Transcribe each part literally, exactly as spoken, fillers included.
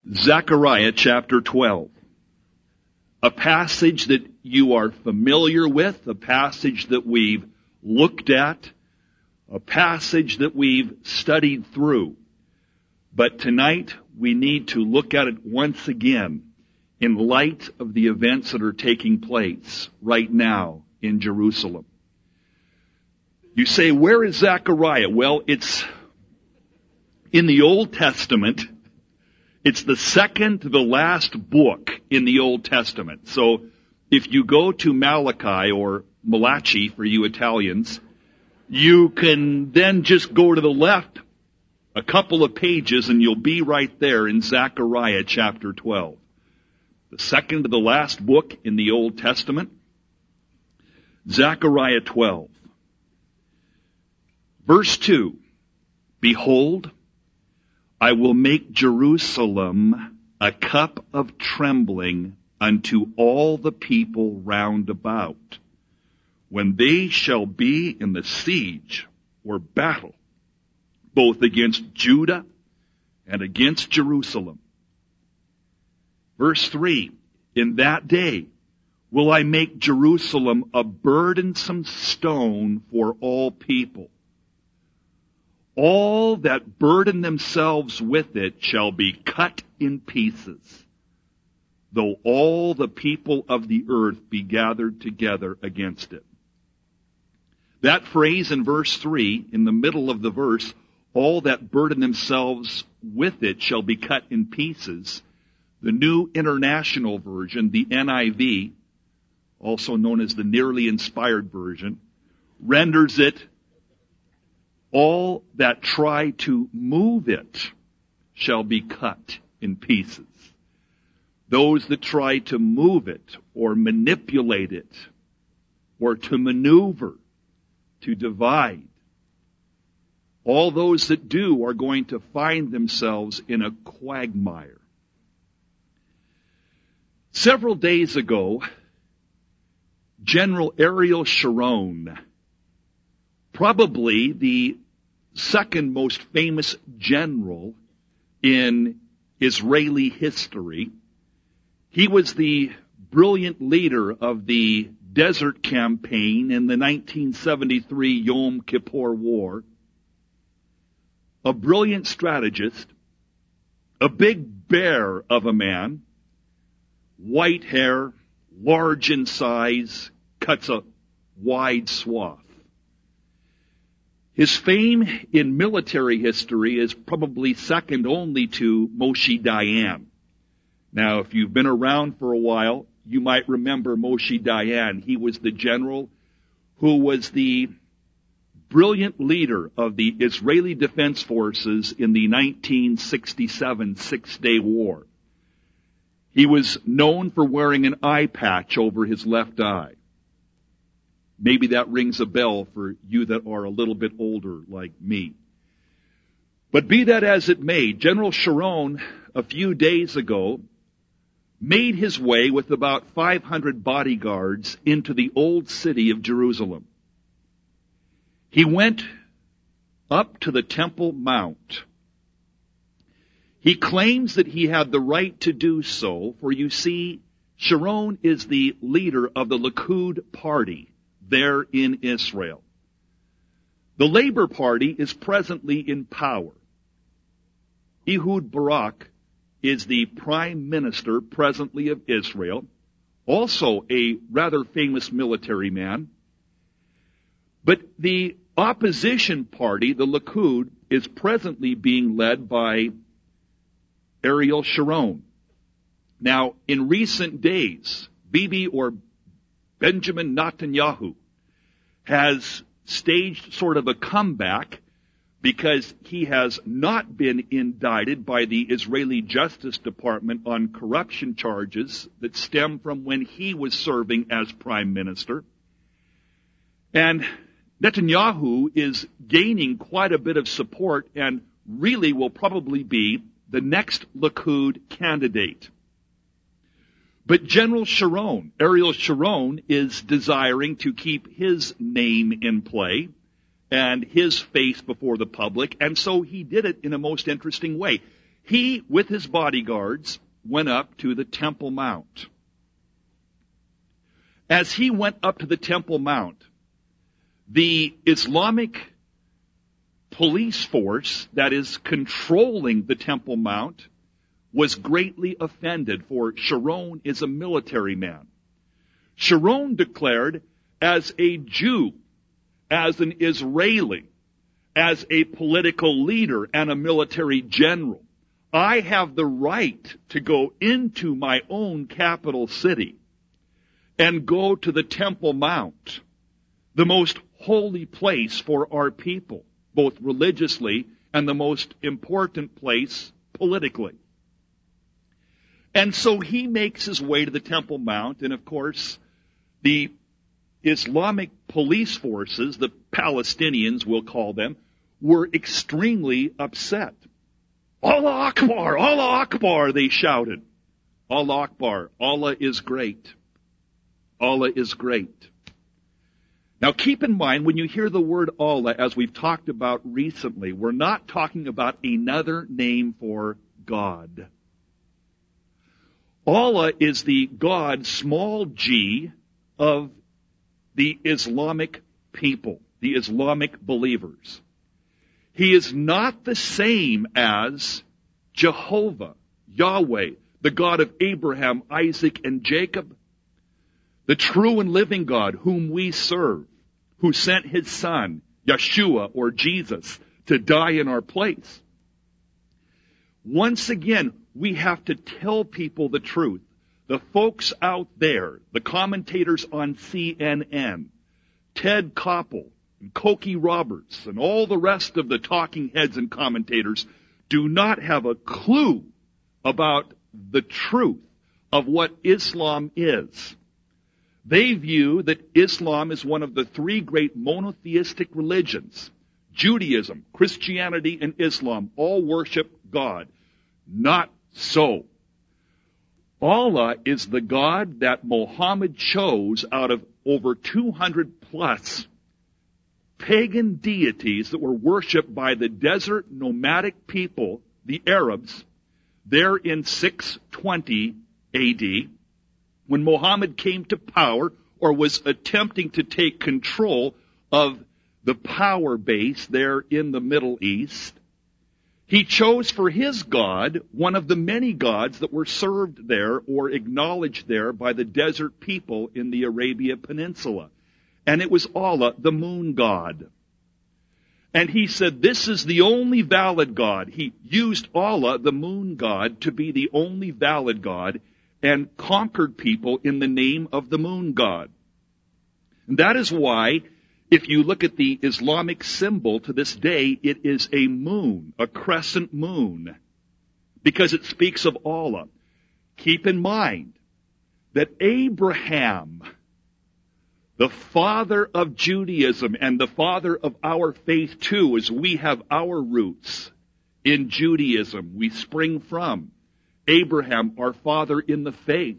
Zechariah chapter twelve. A passage that you are familiar with, a passage that we've looked at, a passage that we've studied through. But tonight we need to look at it once again in light of the events that are taking place right now in Jerusalem. You say, where is Zechariah? Well, it's in the Old Testament. It's the second to the last book in the Old Testament. So if you go to Malachi, or Malachi for you Italians, you can then just go to the left a couple of pages and you'll be right there in Zechariah chapter twelve. The second to the last book in the Old Testament. Zechariah twelve. Verse two. Behold, I will make Jerusalem a cup of trembling unto all the people round about, when they shall be in the siege or battle, both against Judah and against Jerusalem. Verse three, in that day will I make Jerusalem a burdensome stone for all people. All that burden themselves with it shall be cut in pieces, though all the people of the earth be gathered together against it. That phrase in verse three, in the middle of the verse, all that burden themselves with it shall be cut in pieces. The New International Version, the N I V, also known as the Nearly Inspired Version, renders it, all that try to move it shall be cut in pieces. Those that try to move it or manipulate it or to maneuver, to divide, all those that do are going to find themselves in a quagmire. Several days ago, General Ariel Sharon, probably the second most famous general in Israeli history. He was the brilliant leader of the Desert Campaign in the nineteen seventy-three Yom Kippur War. A brilliant strategist, a big bear of a man, white hair, large in size, cuts a wide swath. His fame in military history is probably second only to Moshe Dayan. Now, if you've been around for a while, you might remember Moshe Dayan. He was the general who was the brilliant leader of the Israeli Defense Forces in the nineteen sixty-seven Six-Day War. He was known for wearing an eye patch over his left eye. Maybe that rings a bell for you that are a little bit older like me. But be that as it may, General Sharon, a few days ago, made his way with about five hundred bodyguards into the old city of Jerusalem. He went up to the Temple Mount. He claims that he had the right to do so, for you see, Sharon is the leader of the Likud party there in Israel. The Labor Party is presently in power. Ehud Barak is the prime minister presently of Israel, also a rather famous military man. But the opposition party, the Likud, is presently being led by Ariel Sharon. Now, in recent days, Bibi or Benjamin Netanyahu has staged sort of a comeback because he has not been indicted by the Israeli Justice Department on corruption charges that stem from when he was serving as prime minister. And Netanyahu is gaining quite a bit of support and really will probably be the next Likud candidate. But General Sharon, Ariel Sharon, is desiring to keep his name in play and his face before the public, and so he did it in a most interesting way. he, with his bodyguards, went up to the Temple Mount. As he went up to the Temple Mount, the Islamic police force that is controlling the Temple Mount was greatly offended, for Sharon is a military man. Sharon declared, as a Jew, as an Israeli, as a political leader and a military general, I have the right to go into my own capital city and go to the Temple Mount, the most holy place for our people, both religiously and the most important place politically. And so he makes his way to the Temple Mount, and of course, the Islamic police forces, the Palestinians we'll call them, were extremely upset. Allah Akbar, Allah Akbar, they shouted. Allah Akbar, Allah is great. Allah is great. Now keep in mind, when you hear the word Allah, as we've talked about recently, we're not talking about another name for God. Allah is the God, small g, of the Islamic people, the Islamic believers. He is not the same as Jehovah, Yahweh, the God of Abraham, Isaac, and Jacob, the true and living God whom we serve, who sent his son, Yeshua or Jesus, to die in our place. Once again, we have to tell people the truth. The folks out there, the commentators on C N N, Ted Koppel, and Cokie Roberts, and all the rest of the talking heads and commentators do not have a clue about the truth of what Islam is. They view that Islam is one of the three great monotheistic religions. Judaism, Christianity, and Islam all worship God. Not so. Allah is the God that Muhammad chose out of over two hundred plus pagan deities that were worshipped by the desert nomadic people, the Arabs, there in six twenty A D, when Muhammad came to power or was attempting to take control of the power base there in the Middle East. He chose for his God one of the many gods that were served there or acknowledged there by the desert people in the Arabia Peninsula. And it was Allah, the moon god. And he said, this is the only valid God. He used Allah, the moon god, to be the only valid God and conquered people in the name of the moon god. And that is why, if you look at the Islamic symbol to this day, it is a moon, a crescent moon, because it speaks of Allah. Keep in mind that Abraham, the father of Judaism and the father of our faith too, as we have our roots in Judaism, we spring from Abraham, our father in the faith.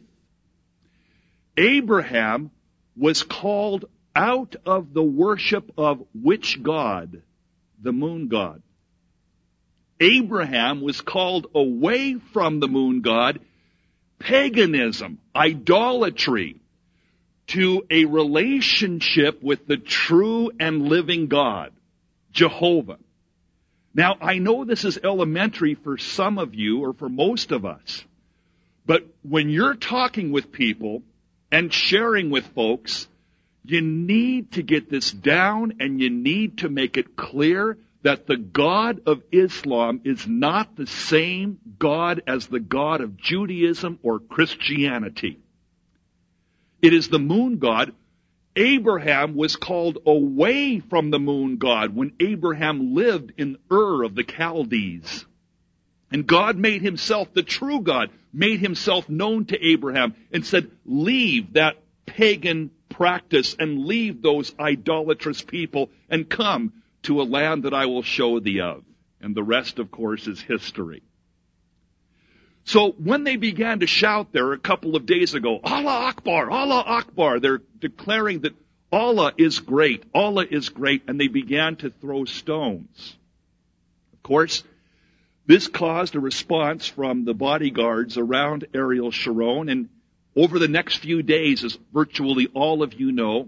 Abraham was called out of the worship of which god? The moon god. Abraham was called away from the moon god, paganism, idolatry, to a relationship with the true and living God, Jehovah. Now, I know this is elementary for some of you or for most of us, but when you're talking with people and sharing with folks, you need to get this down and you need to make it clear that the God of Islam is not the same God as the God of Judaism or Christianity. It is the moon god. Abraham was called away from the moon god when Abraham lived in Ur of the Chaldees. And God made himself, the true God, made himself known to Abraham and said, leave that pagan practice and leave those idolatrous people and come to a land that I will show thee of. And the rest, of course, is history. So when they began to shout there a couple of days ago, Allah Akbar, Allah Akbar, they're declaring that Allah is great, Allah is great, and they began to throw stones. Of course, This caused a response from the bodyguards around Ariel Sharon, and over the next few days, as virtually all of you know,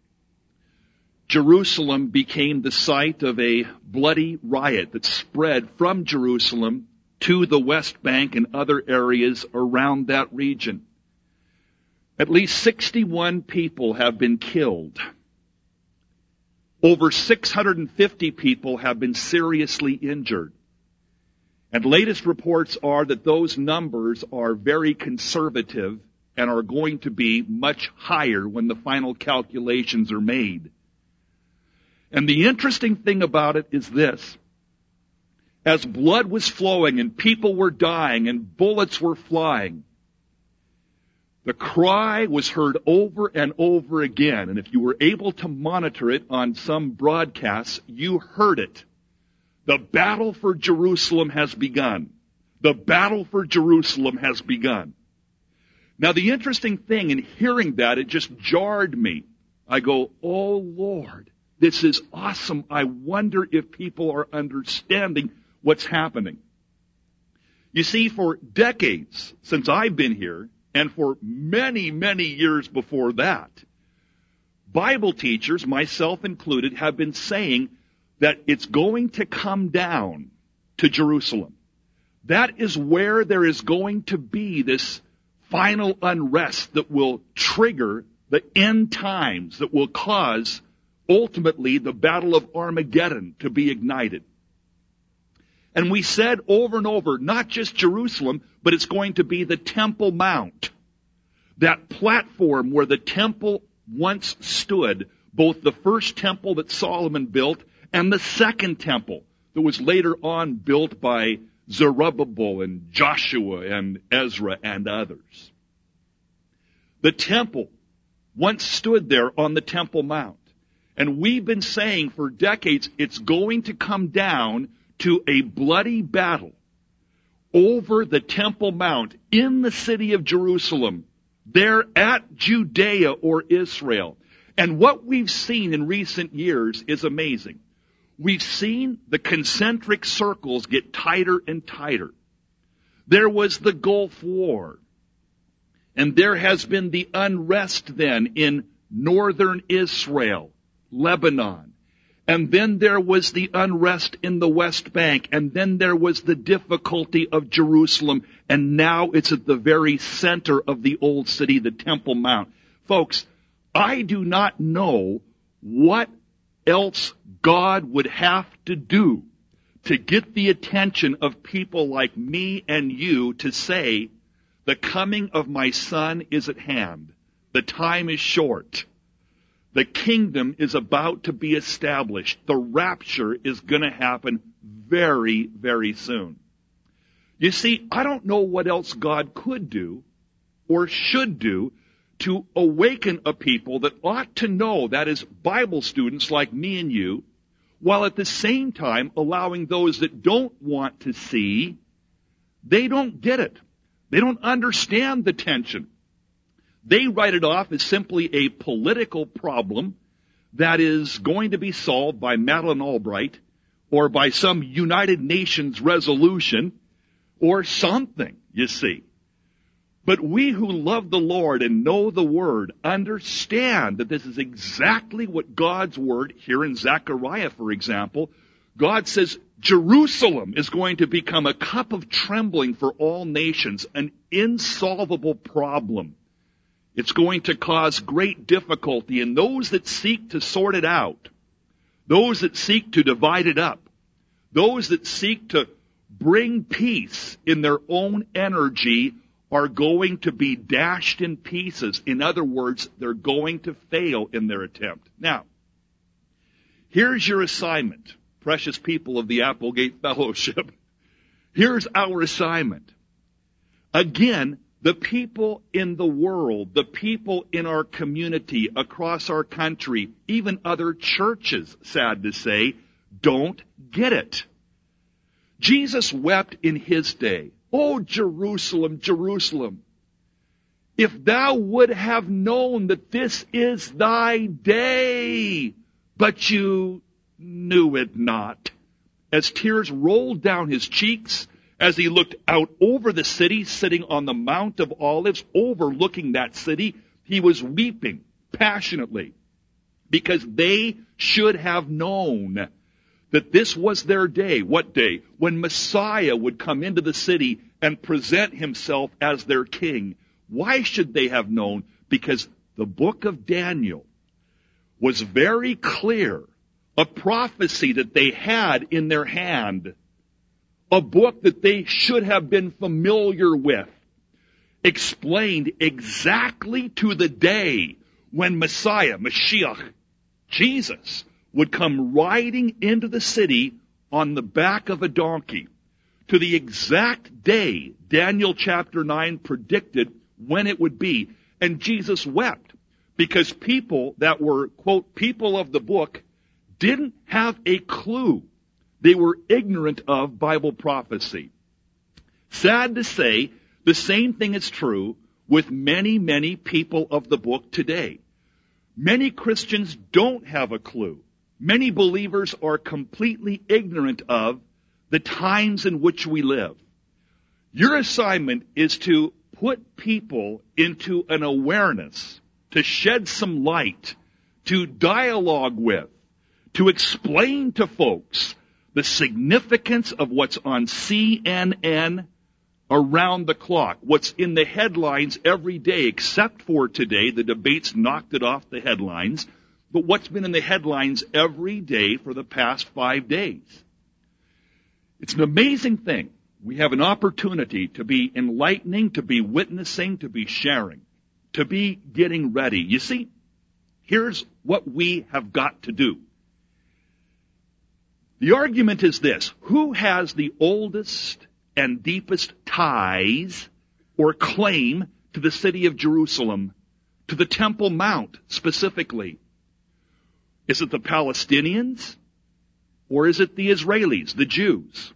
Jerusalem became the site of a bloody riot that spread from Jerusalem to the West Bank and other areas around that region. At least sixty-one people have been killed. Over six hundred fifty people have been seriously injured. And latest reports are that those numbers are very conservative and are going to be much higher when the final calculations are made. And the interesting thing about it is this. As blood was flowing and people were dying and bullets were flying, the cry was heard over and over again. And if you were able to monitor it on some broadcasts, you heard it. The battle for Jerusalem has begun. The battle for Jerusalem has begun. Now, the interesting thing in hearing that, it just jarred me. I go, oh, Lord, this is awesome. I wonder if people are understanding what's happening. You see, for decades since I've been here, and for many, many years before that, Bible teachers, myself included, have been saying that it's going to come down to Jerusalem. That is where there is going to be this final unrest that will trigger the end times, that will cause, ultimately, the Battle of Armageddon to be ignited. And we said over and over, not just Jerusalem, but it's going to be the Temple Mount. That platform where the temple once stood, both the first temple that Solomon built and the second temple that was later on built by Zerubbabel and Joshua and Ezra and others. The temple once stood there on the Temple Mount. And we've been saying for decades it's going to come down to a bloody battle over the Temple Mount in the city of Jerusalem, there at Judea or Israel. And what we've seen in recent years is amazing. We've seen the concentric circles get tighter and tighter. There was the Gulf War. And there has been the unrest then in northern Israel, Lebanon. And then there was the unrest in the West Bank. And then there was the difficulty of Jerusalem. And now it's at the very center of the old city, the Temple Mount. Folks, I do not know what else God would have to do to get the attention of people like me and you to say, the coming of my Son is at hand. The time is short. The kingdom is about to be established. The rapture is going to happen very, very soon. You see, I don't know what else God could do or should do to awaken a people that ought to know, that is, Bible students like me and you, while at the same time allowing those that don't want to see, they don't get it. They don't understand the tension. They write it off as simply a political problem that is going to be solved by Madeleine Albright or by some United Nations resolution or something, you see. But we who love the Lord and know the Word understand that this is exactly what God's Word, here in Zechariah, for example, God says Jerusalem is going to become a cup of trembling for all nations, an insolvable problem. It's going to cause great difficulty, and those that seek to sort it out, those that seek to divide it up, those that seek to bring peace in their own energy are going to be dashed in pieces. In other words, they're going to fail in their attempt. Now, here's your assignment, precious people of the Applegate Fellowship. Here's our assignment. Again, the people in the world, the people in our community, across our country, even other churches, sad to say, don't get it. Jesus wept in his day. Oh, Jerusalem, Jerusalem, if thou would have known that this is thy day, but you knew it not. as tears rolled down his cheeks, as he looked out over the city, sitting on the Mount of Olives, overlooking that city, he was weeping passionately, because they should have known that this was their day. What day? When Messiah would come into the city and present himself as their king. Why should they have known? Because the book of Daniel was very clear, a prophecy that they had in their hand, a book that they should have been familiar with, explained exactly to the day when Messiah, Mashiach, Jesus, would come riding into the city on the back of a donkey, to the exact day Daniel chapter nine predicted when it would be. And Jesus wept because people that were, quote, people of the book didn't have a clue. They were ignorant of Bible prophecy. Sad to say, the same thing is true with many, many people of the book today. Many Christians don't have a clue. Many believers are completely ignorant of the times in which we live. Your assignment is to put people into an awareness, to shed some light, to dialogue with, to explain to folks the significance of what's on C N N around the clock, what's in the headlines every day, except for today. The debates knocked it off the headlines. But what's been in the headlines every day for the past five days? It's an amazing thing. We have an opportunity to be enlightening, to be witnessing, to be sharing, to be getting ready. You see, here's what we have got to do. The argument is this: who has the oldest and deepest ties or claim to the city of Jerusalem, to the Temple Mount specifically? Is it the Palestinians, or is it the Israelis, the Jews?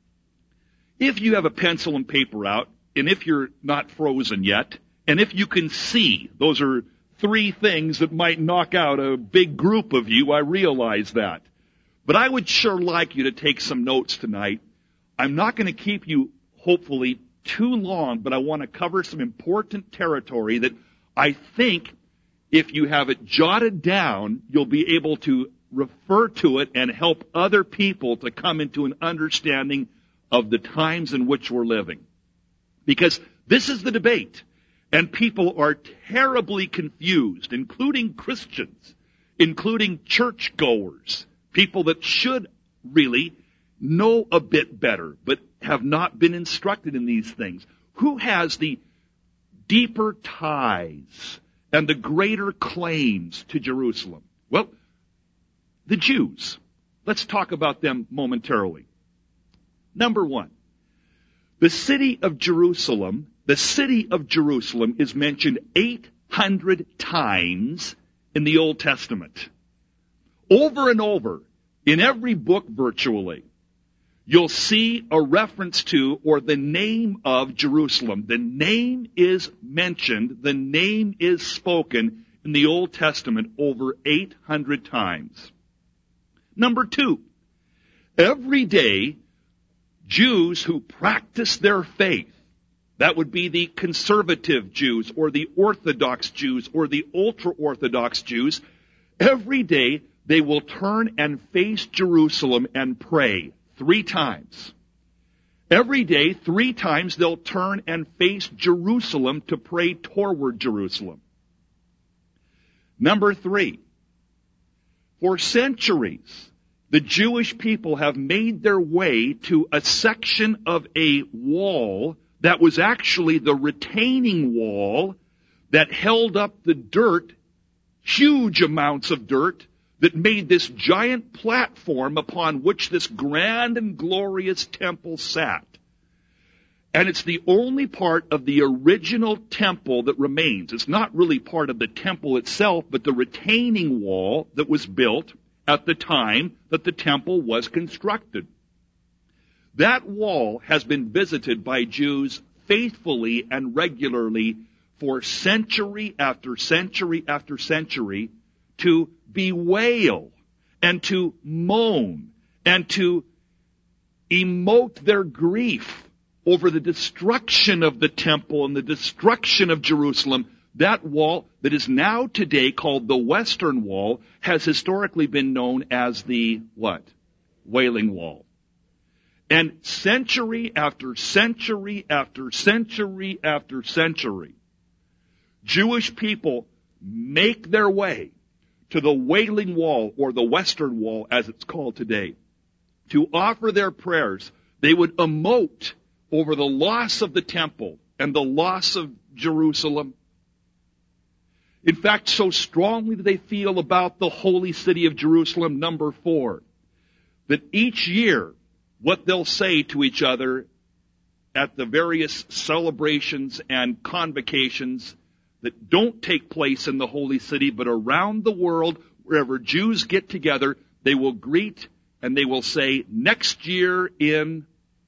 If you have a pencil and paper out, and if you're not frozen yet, and if you can see, those are three things that might knock out a big group of you, I realize that. But I would sure like you to take some notes tonight. I'm not going to keep you, hopefully, too long, but I want to cover some important territory that I think, if you have it jotted down, you'll be able to refer to it and help other people to come into an understanding of the times in which we're living. Because this is the debate, and people are terribly confused, including Christians, including churchgoers, people that should really know a bit better, but have not been instructed in these things. Who has the deeper ties and the greater claims to Jerusalem? Well, the Jews. Let's talk about them momentarily. Number one, the city of Jerusalem, the city of Jerusalem is mentioned eight hundred times in the Old Testament. Over and over, in every book virtually, you'll see a reference to or the name of Jerusalem. The name is mentioned, the name is spoken in the Old Testament over eight hundred times. Number two, every day, Jews who practice their faith, that would be the conservative Jews or the Orthodox Jews or the ultra-Orthodox Jews, every day they will turn and face Jerusalem and pray three times. Every day, three times, they'll turn and face Jerusalem to pray toward Jerusalem. Number three, for centuries, the Jewish people have made their way to a section of a wall that was actually the retaining wall that held up the dirt, huge amounts of dirt, that made this giant platform upon which this grand and glorious temple sat. And it's the only part of the original temple that remains. It's not really part of the temple itself, but the retaining wall that was built at the time that the temple was constructed. That wall has been visited by Jews faithfully and regularly for century after century after century to bewail and to moan and to emote their grief over the destruction of the temple and the destruction of Jerusalem, that wall that is now today called the Western Wall has historically been known as the what? Wailing Wall. And century after century after century after century, Jewish people make their way to the Wailing Wall, or the Western Wall as it's called today, to offer their prayers. They would emote over the loss of the temple and the loss of Jerusalem. In fact, so strongly do they feel about the holy city of Jerusalem, number four, that each year what they'll say to each other at the various celebrations and convocations that don't take place in the holy city, but around the world, wherever Jews get together, they will greet and they will say, next year in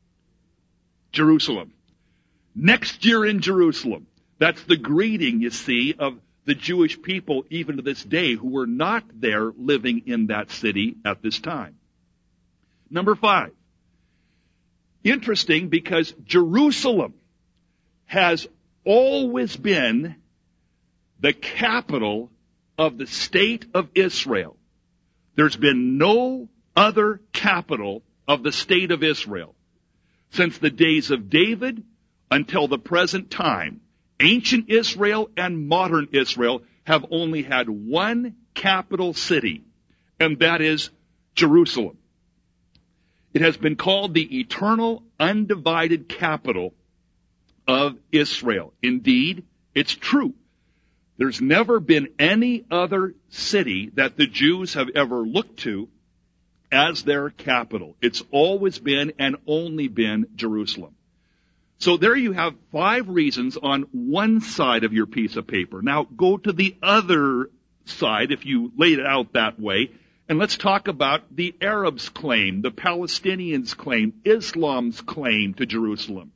Jerusalem. Next year in Jerusalem. That's the greeting, you see, of the Jewish people even to this day who were not there living in that city at this time. Number five. Interesting, because Jerusalem has always been the capital of the state of Israel. There's been no other capital of the state of Israel since the days of David until the present time. Ancient Israel and modern Israel have only had one capital city, and that is Jerusalem. It has been called the eternal, undivided capital of Israel. Indeed, it's true. There's never been any other city that the Jews have ever looked to as their capital. It's always been and only been Jerusalem. So there you have five reasons on one side of your piece of paper. Now go to the other side, if you laid it out that way, and let's talk about the Arabs' claim, the Palestinians' claim, Islam's claim to Jerusalem.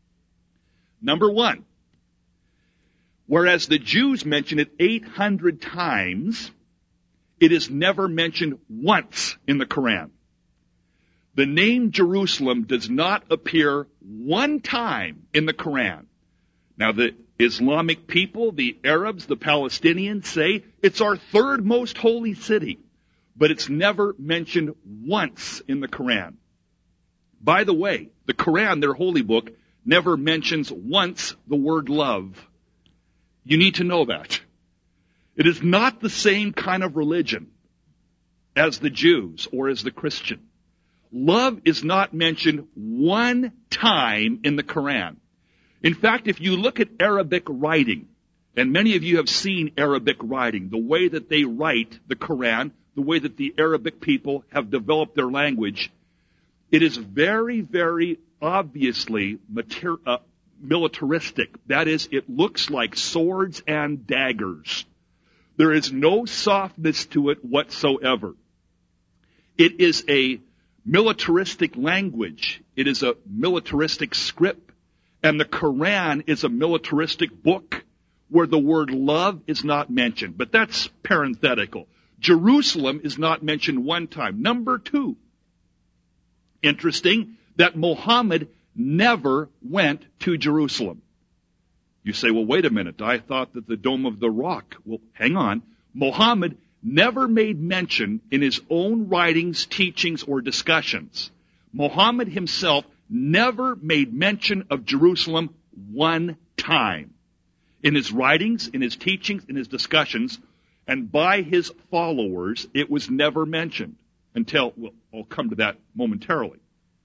Number one, whereas the Jews mention it eight hundred times, it is never mentioned once in the Quran. The name Jerusalem does not appear one time in the Quran. Now, the Islamic people, the Arabs, the Palestinians say it's our third most holy city, but it's never mentioned once in the Quran. By the way, the Quran, their holy book, never mentions once the word love. You need to know that. It is not the same kind of religion as the Jews or as the Christian. Love is not mentioned one time in the Quran. In fact, if you look at Arabic writing, and many of you have seen Arabic writing, the way that they write the Quran, the way that the Arabic people have developed their language, it is very, very obviously mater- uh, militaristic. That is, it looks like swords and daggers. There is no softness to it whatsoever. It is a militaristic language. It is a militaristic script. And the Quran is a militaristic book where the word love is not mentioned. But that's parenthetical. Jerusalem is not mentioned one time. Number two, interesting that Muhammad never went to Jerusalem. You say, well, wait a minute. I thought that the Dome of the Rock. Well, hang on. Muhammad never made mention in his own writings, teachings, or discussions. Muhammad himself never made mention of Jerusalem one time. In his writings, in his teachings, in his discussions, and by his followers, it was never mentioned until, well, I'll come to that momentarily.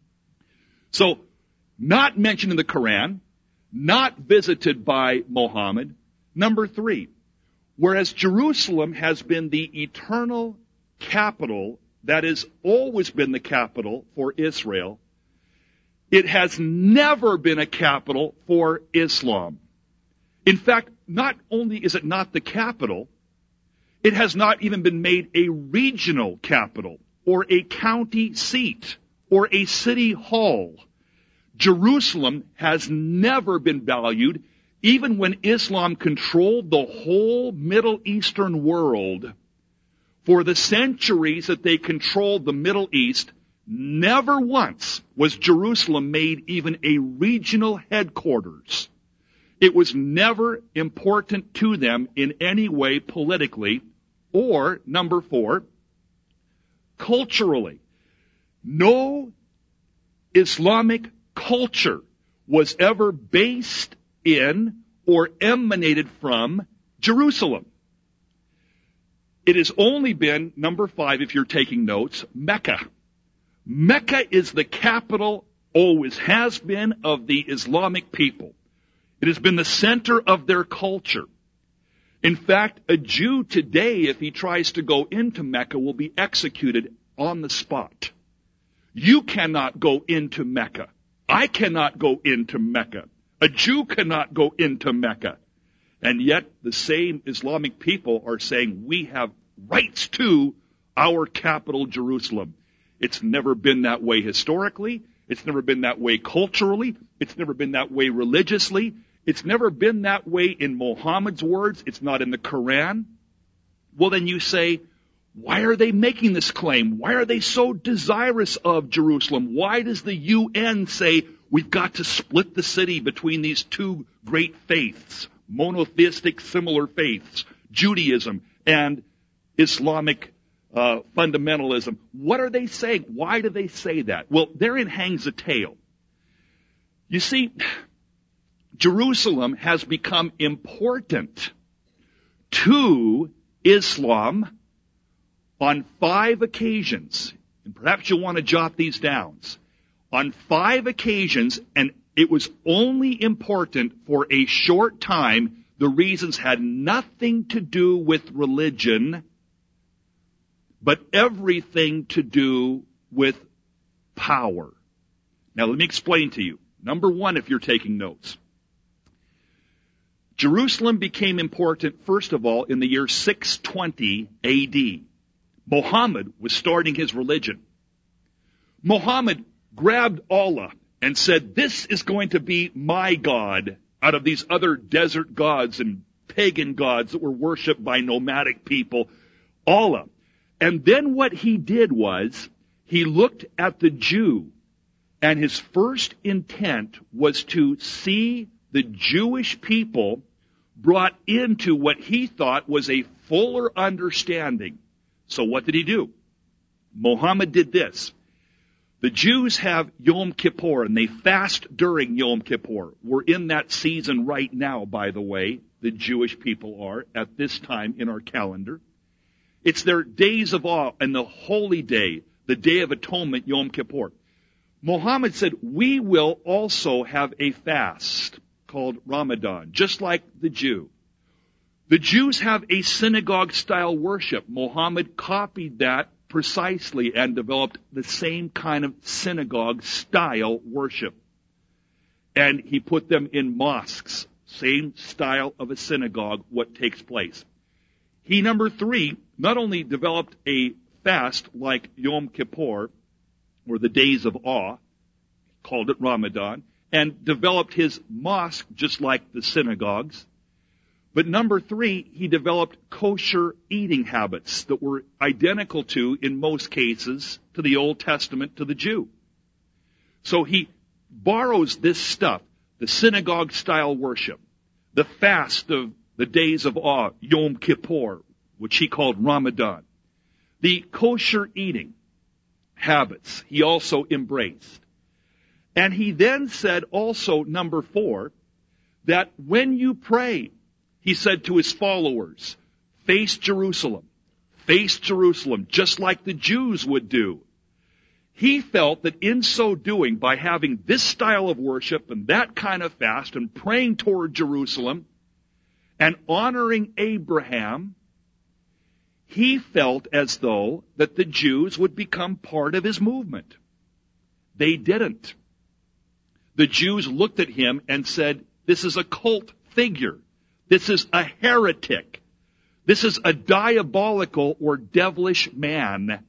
So, not mentioned in the Quran, not visited by Muhammad. Number three, whereas Jerusalem has been the eternal capital, that has always been the capital for Israel, it has never been a capital for Islam. In fact, not only is it not the capital, it has not even been made a regional capital or a county seat or a city hall. Jerusalem has never been valued, even when Islam controlled the whole Middle Eastern world. For the centuries that they controlled the Middle East, Never once was Jerusalem made even a regional headquarters. It was never important to them in any way politically, or, number four, culturally. No Islamic culture was ever based in or emanated from Jerusalem. It has only been, number five, if you're taking notes, Mecca. Mecca is the capital, always has been, of the Islamic people. It has been the center of their culture. In fact, a Jew today, if he tries to go into Mecca, will be executed on the spot. You cannot go into Mecca. I cannot go into Mecca. A Jew cannot go into Mecca. And yet, the same Islamic people are saying we have rights to our capital, Jerusalem. It's never been that way historically. It's never been that way culturally. It's never been that way religiously. It's never been that way in Muhammad's words. It's not in the Quran. Well, then you say, why are they making this claim? Why are they so desirous of Jerusalem? Why does the U N say we've got to split the city between these two great faiths, monotheistic similar faiths, Judaism and Islamic uh, fundamentalism? What are they saying? Why do they say that? Well, therein hangs a tale. You see, Jerusalem has become important to Islam on five occasions. And perhaps you'll want to jot these down. On five occasions, and it was only important for a short time. The reasons had nothing to do with religion, but everything to do with power. Now, let me explain to you. Number one, if you're taking notes. Jerusalem became important, first of all, in the year six twenty A D. Muhammad was starting his religion. Muhammad grabbed Allah and said, this is going to be my God out of these other desert gods and pagan gods that were worshipped by nomadic people. Allah. And then what he did was, he looked at the Jew, and his first intent was to see the Jewish people brought into what he thought was a fuller understanding. So what did he do? Muhammad did this. The Jews have Yom Kippur, and they fast during Yom Kippur. We're in that season right now, by the way. The Jewish people are at this time in our calendar. It's their days of awe and the holy day, the Day of Atonement, Yom Kippur. Muhammad said, we will also have a fast called Ramadan, just like the Jew. The Jews have a synagogue-style worship. Muhammad copied that precisely and developed the same kind of synagogue-style worship. And he put them in mosques, same style of a synagogue, what takes place. He, number three, not only developed a fast like Yom Kippur, or the days of awe, called it Ramadan, and developed his mosque just like the synagogues, but number three, he developed kosher eating habits that were identical to, in most cases, to the Old Testament, to the Jew. So he borrows this stuff, the synagogue-style worship, the fast of the days of awe, Yom Kippur, which he called Ramadan, the kosher eating habits he also embraced. And he then said also, number four, that when you pray, he said to his followers, face Jerusalem, face Jerusalem, just like the Jews would do. He felt that in so doing, by having this style of worship and that kind of fast and praying toward Jerusalem and honoring Abraham, he felt as though that the Jews would become part of his movement. They didn't. The Jews looked at him and said, this is a cult figure. This is a heretic. This is a diabolical or devilish man.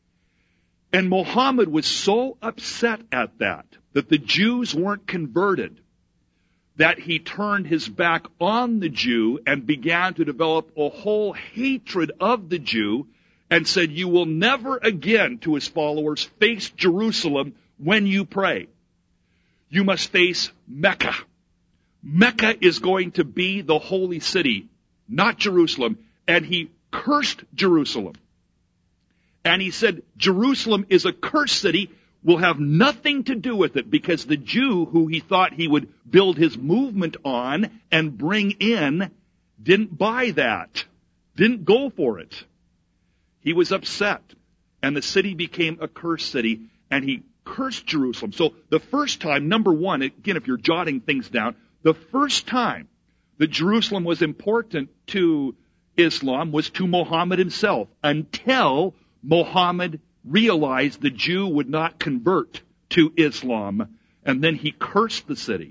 And Muhammad was so upset at that, that the Jews weren't converted, that he turned his back on the Jew and began to develop a whole hatred of the Jew and said, you will never again, to his followers, face Jerusalem when you pray. You must face Mecca. Mecca is going to be the holy city, not Jerusalem. And he cursed Jerusalem. And he said, Jerusalem is a cursed city, will have nothing to do with it, because the Jew who he thought he would build his movement on and bring in didn't buy that, didn't go for it. He was upset, and the city became a cursed city, and he cursed Jerusalem. So the first time, number one, again, if you're jotting things down, the first time that Jerusalem was important to Islam was to Muhammad himself, until Muhammad realized the Jew would not convert to Islam, and then he cursed the city.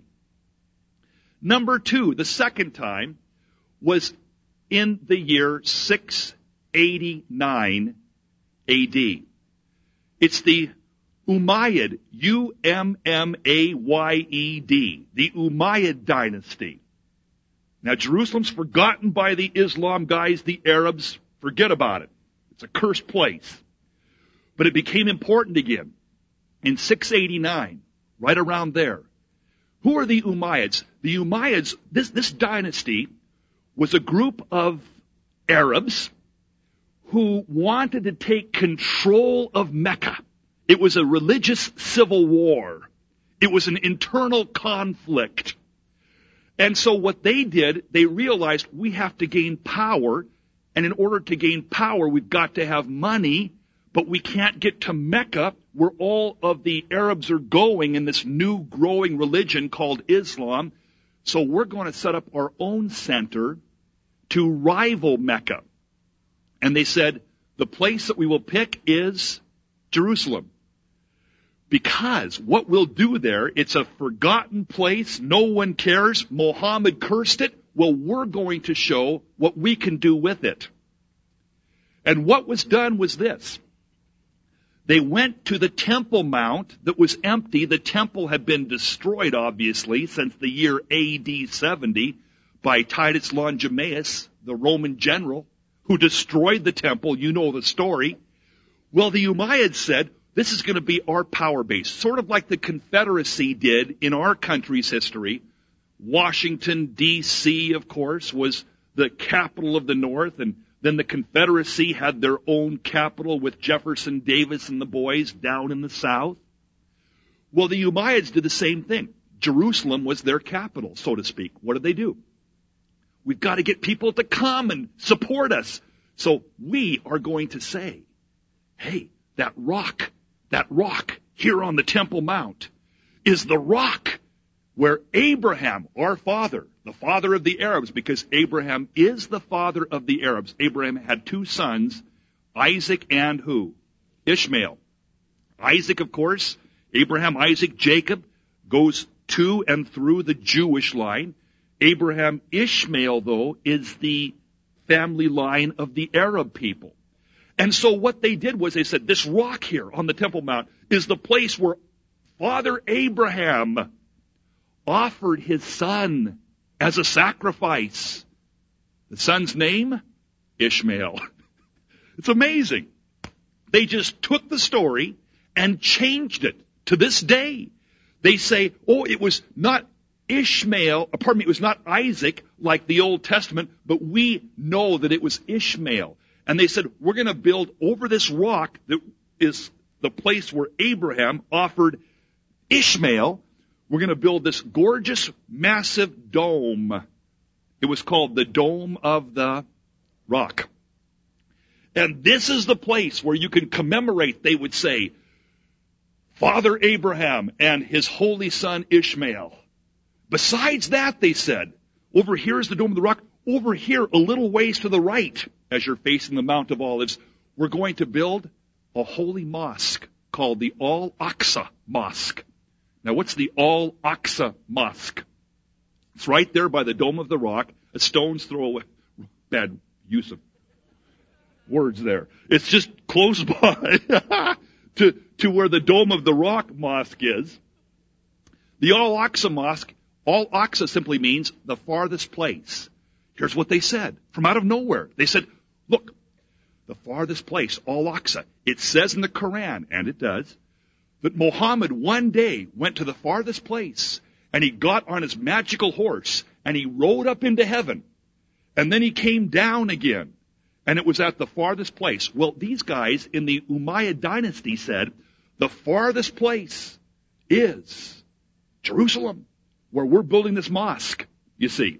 Number two, the second time, was in the year six eighty-nine A D. It's the Umayyad, U M M A Y E D, the Umayyad dynasty. Now, Jerusalem's forgotten by the Islam guys, the Arabs. Forget about it. It's a cursed place. But it became important again in six eighty-nine, right around there. Who are the Umayyads? The Umayyads, this, this dynasty was a group of Arabs who wanted to take control of Mecca. It was a religious civil war. It was an internal conflict. And so what they did, they realized we have to gain power, and in order to gain power, we've got to have money, but we can't get to Mecca, where all of the Arabs are going in this new growing religion called Islam. So we're going to set up our own center to rival Mecca. And they said, the place that we will pick is Jerusalem. Because what we'll do there, it's a forgotten place, no one cares, Muhammad cursed it, well, we're going to show what we can do with it. And what was done was this. They went to the Temple Mount that was empty. The temple had been destroyed, obviously, since the year A D seventy by Titus Longimanus, the Roman general, who destroyed the temple. You know the story. Well, the Umayyads said, this is going to be our power base, sort of like the Confederacy did in our country's history. Washington, D C, of course, was the capital of the North, and then the Confederacy had their own capital with Jefferson Davis and the boys down in the South. Well, the Umayyads did the same thing. Jerusalem was their capital, so to speak. What did they do? We've got to get people to come and support us. So we are going to say, hey, that rock, that rock here on the Temple Mount is the rock where Abraham, our father, the father of the Arabs, because Abraham is the father of the Arabs. Abraham had two sons, Isaac and who? Ishmael. Isaac, of course, Abraham, Isaac, Jacob, goes to and through the Jewish line. Abraham, Ishmael, though, is the family line of the Arab people. And so what they did was they said, this rock here on the Temple Mount is the place where Father Abraham offered his son as a sacrifice. The son's name? Ishmael. It's amazing. They just took the story and changed it. To this day, they say, oh, it was not Ishmael, pardon me, it was not Isaac like the Old Testament, but we know that it was Ishmael. And they said, we're going to build over this rock that is the place where Abraham offered Ishmael. We're going to build this gorgeous, massive dome. It was called the Dome of the Rock. And this is the place where you can commemorate, they would say, Father Abraham and his holy son Ishmael. Besides that, they said, over here is the Dome of the Rock. Over here, a little ways to the right, as you're facing the Mount of Olives, we're going to build a holy mosque called the Al-Aqsa Mosque. Now, what's the Al-Aqsa Mosque? It's right there by the Dome of the Rock, a stone's throw away. Bad use of words there. It's just close by to, to where the Dome of the Rock Mosque is. The Al-Aqsa Mosque, Al-Aqsa simply means the farthest place. Here's what they said from out of nowhere. They said, look, the farthest place, Al-Aqsa. It says in the Quran, and it does, that Muhammad one day went to the farthest place, and he got on his magical horse, and he rode up into heaven, and then he came down again, and it was at the farthest place. Well, these guys in the Umayyad dynasty said, the farthest place is Jerusalem, where we're building this mosque, you see.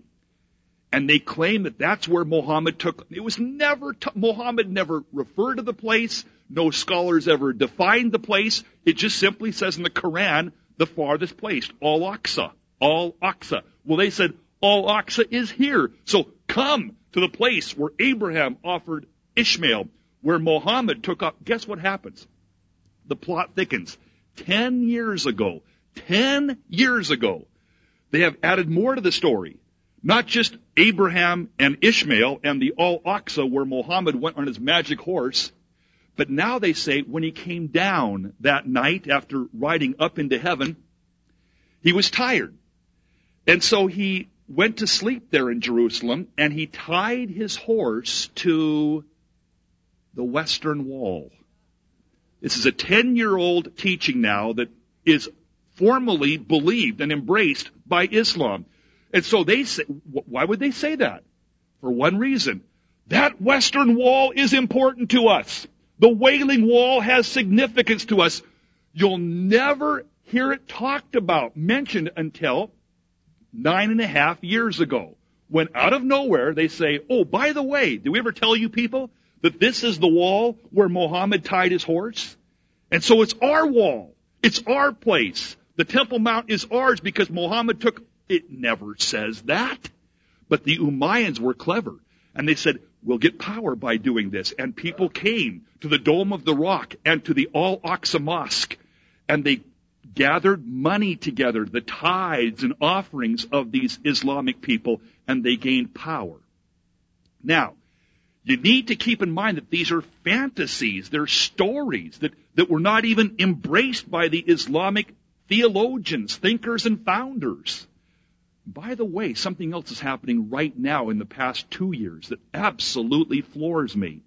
And they claim that that's where Muhammad took, it was never, t- Muhammad never referred to the place. No scholars ever defined the place. It just simply says in the Quran, the farthest place, Al-Aqsa, Al-Aqsa. Well, they said, Al-Aqsa is here. So come to the place where Abraham offered Ishmael, where Muhammad took up. Guess what happens? The plot thickens. Ten years ago, ten years ago, they have added more to the story. Not just Abraham and Ishmael and the Al-Aqsa where Muhammad went on his magic horse, but now they say when he came down that night after riding up into heaven, he was tired. And so he went to sleep there in Jerusalem, and he tied his horse to the Western Wall. This is a ten-year-old teaching now that is formally believed and embraced by Islam. And so they say, why would they say that? For one reason. That Western Wall is important to us. The Wailing Wall has significance to us. You'll never hear it talked about, mentioned until nine and a half years ago, when out of nowhere they say, oh, by the way, did we ever tell you people that this is the wall where Muhammad tied his horse? And so it's our wall. It's our place. The Temple Mount is ours because Muhammad took, it never says that. But the Umayyads were clever. And they said, we'll get power by doing this. And people came to the Dome of the Rock and to the Al-Aqsa Mosque. And they gathered money together, the tithes and offerings of these Islamic people, and they gained power. Now, you need to keep in mind that these are fantasies. They're stories that, that were not even embraced by the Islamic theologians, thinkers, and founders. By the way, something else is happening right now in the past two years that absolutely floors me.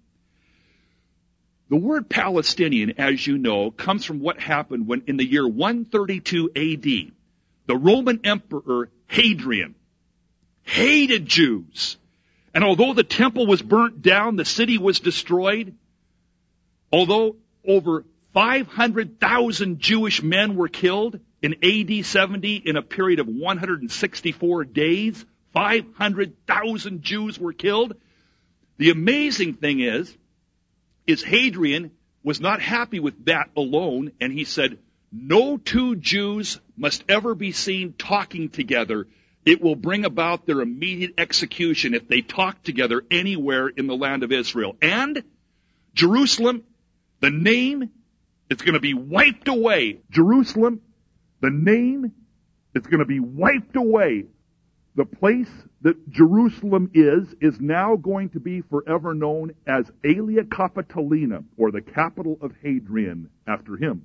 The word Palestinian, as you know, comes from what happened when in the year one thirty-two A D, the Roman Emperor Hadrian hated Jews. And although the temple was burnt down, the city was destroyed, although over five hundred thousand Jewish men were killed in A D seventy in a period of one hundred sixty-four days, five hundred thousand Jews were killed. The amazing thing is, is Hadrian was not happy with that alone, and he said, no two Jews must ever be seen talking together. It will bring about their immediate execution if they talk together anywhere in the land of Israel. And Jerusalem, the name, it's going to be wiped away. Jerusalem, the name, it's going to be wiped away. The place that Jerusalem is, is now going to be forever known as Aelia Capitolina, or the capital of Hadrian, after him.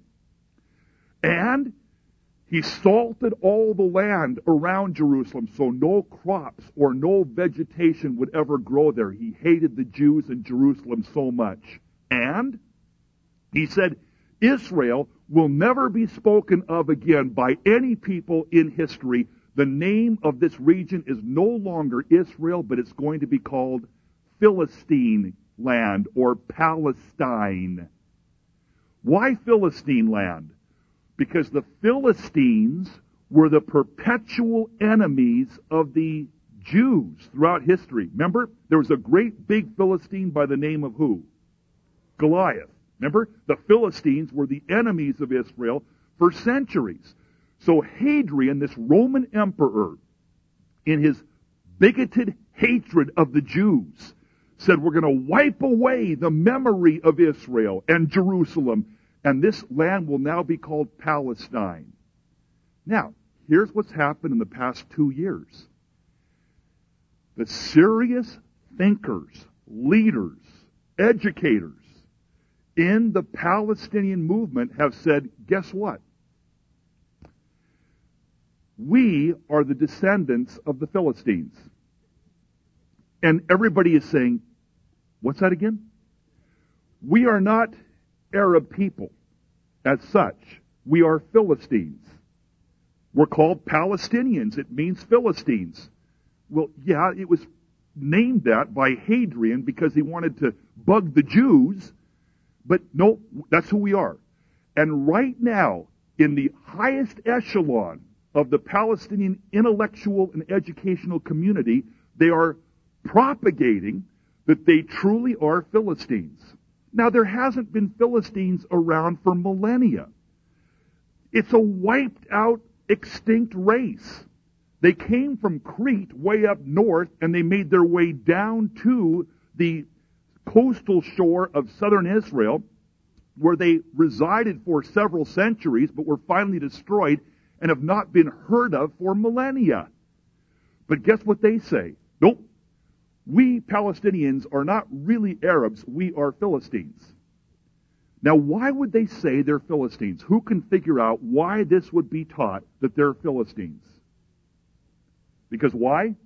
And he salted all the land around Jerusalem, so no crops or no vegetation would ever grow there. He hated the Jews in Jerusalem so much. And he said, Israel will never be spoken of again by any people in history. The name of this region is no longer Israel, but it's going to be called Philistine land or Palestine. Why Philistine land? Because the Philistines were the perpetual enemies of the Jews throughout history. Remember, there was a great big Philistine by the name of who? Goliath. Remember, the Philistines were the enemies of Israel for centuries. So Hadrian, this Roman emperor, in his bigoted hatred of the Jews, said, we're going to wipe away the memory of Israel and Jerusalem, and this land will now be called Palestine. Now, here's what's happened in the past two years. The serious thinkers, leaders, educators in the Palestinian movement have said, guess what? We are the descendants of the Philistines. And everybody is saying, what's that again? We are not Arab people as such. We are Philistines. We're called Palestinians. It means Philistines. Well, yeah, it was named that by Hadrian because he wanted to bug the Jews, but no, that's who we are. And right now, in the highest echelon of the Palestinian intellectual and educational community, they are propagating that they truly are Philistines. Now, there hasn't been Philistines around for millennia. It's a wiped out, extinct race. They came from Crete way up north, and they made their way down to the coastal shore of southern Israel, where they resided for several centuries, but were finally destroyed and have not been heard of for millennia. But guess what they say? Nope. We Palestinians are not really Arabs. We are Philistines. Now, why would they say they're Philistines? Who can figure out why this would be taught that they're Philistines? Because why?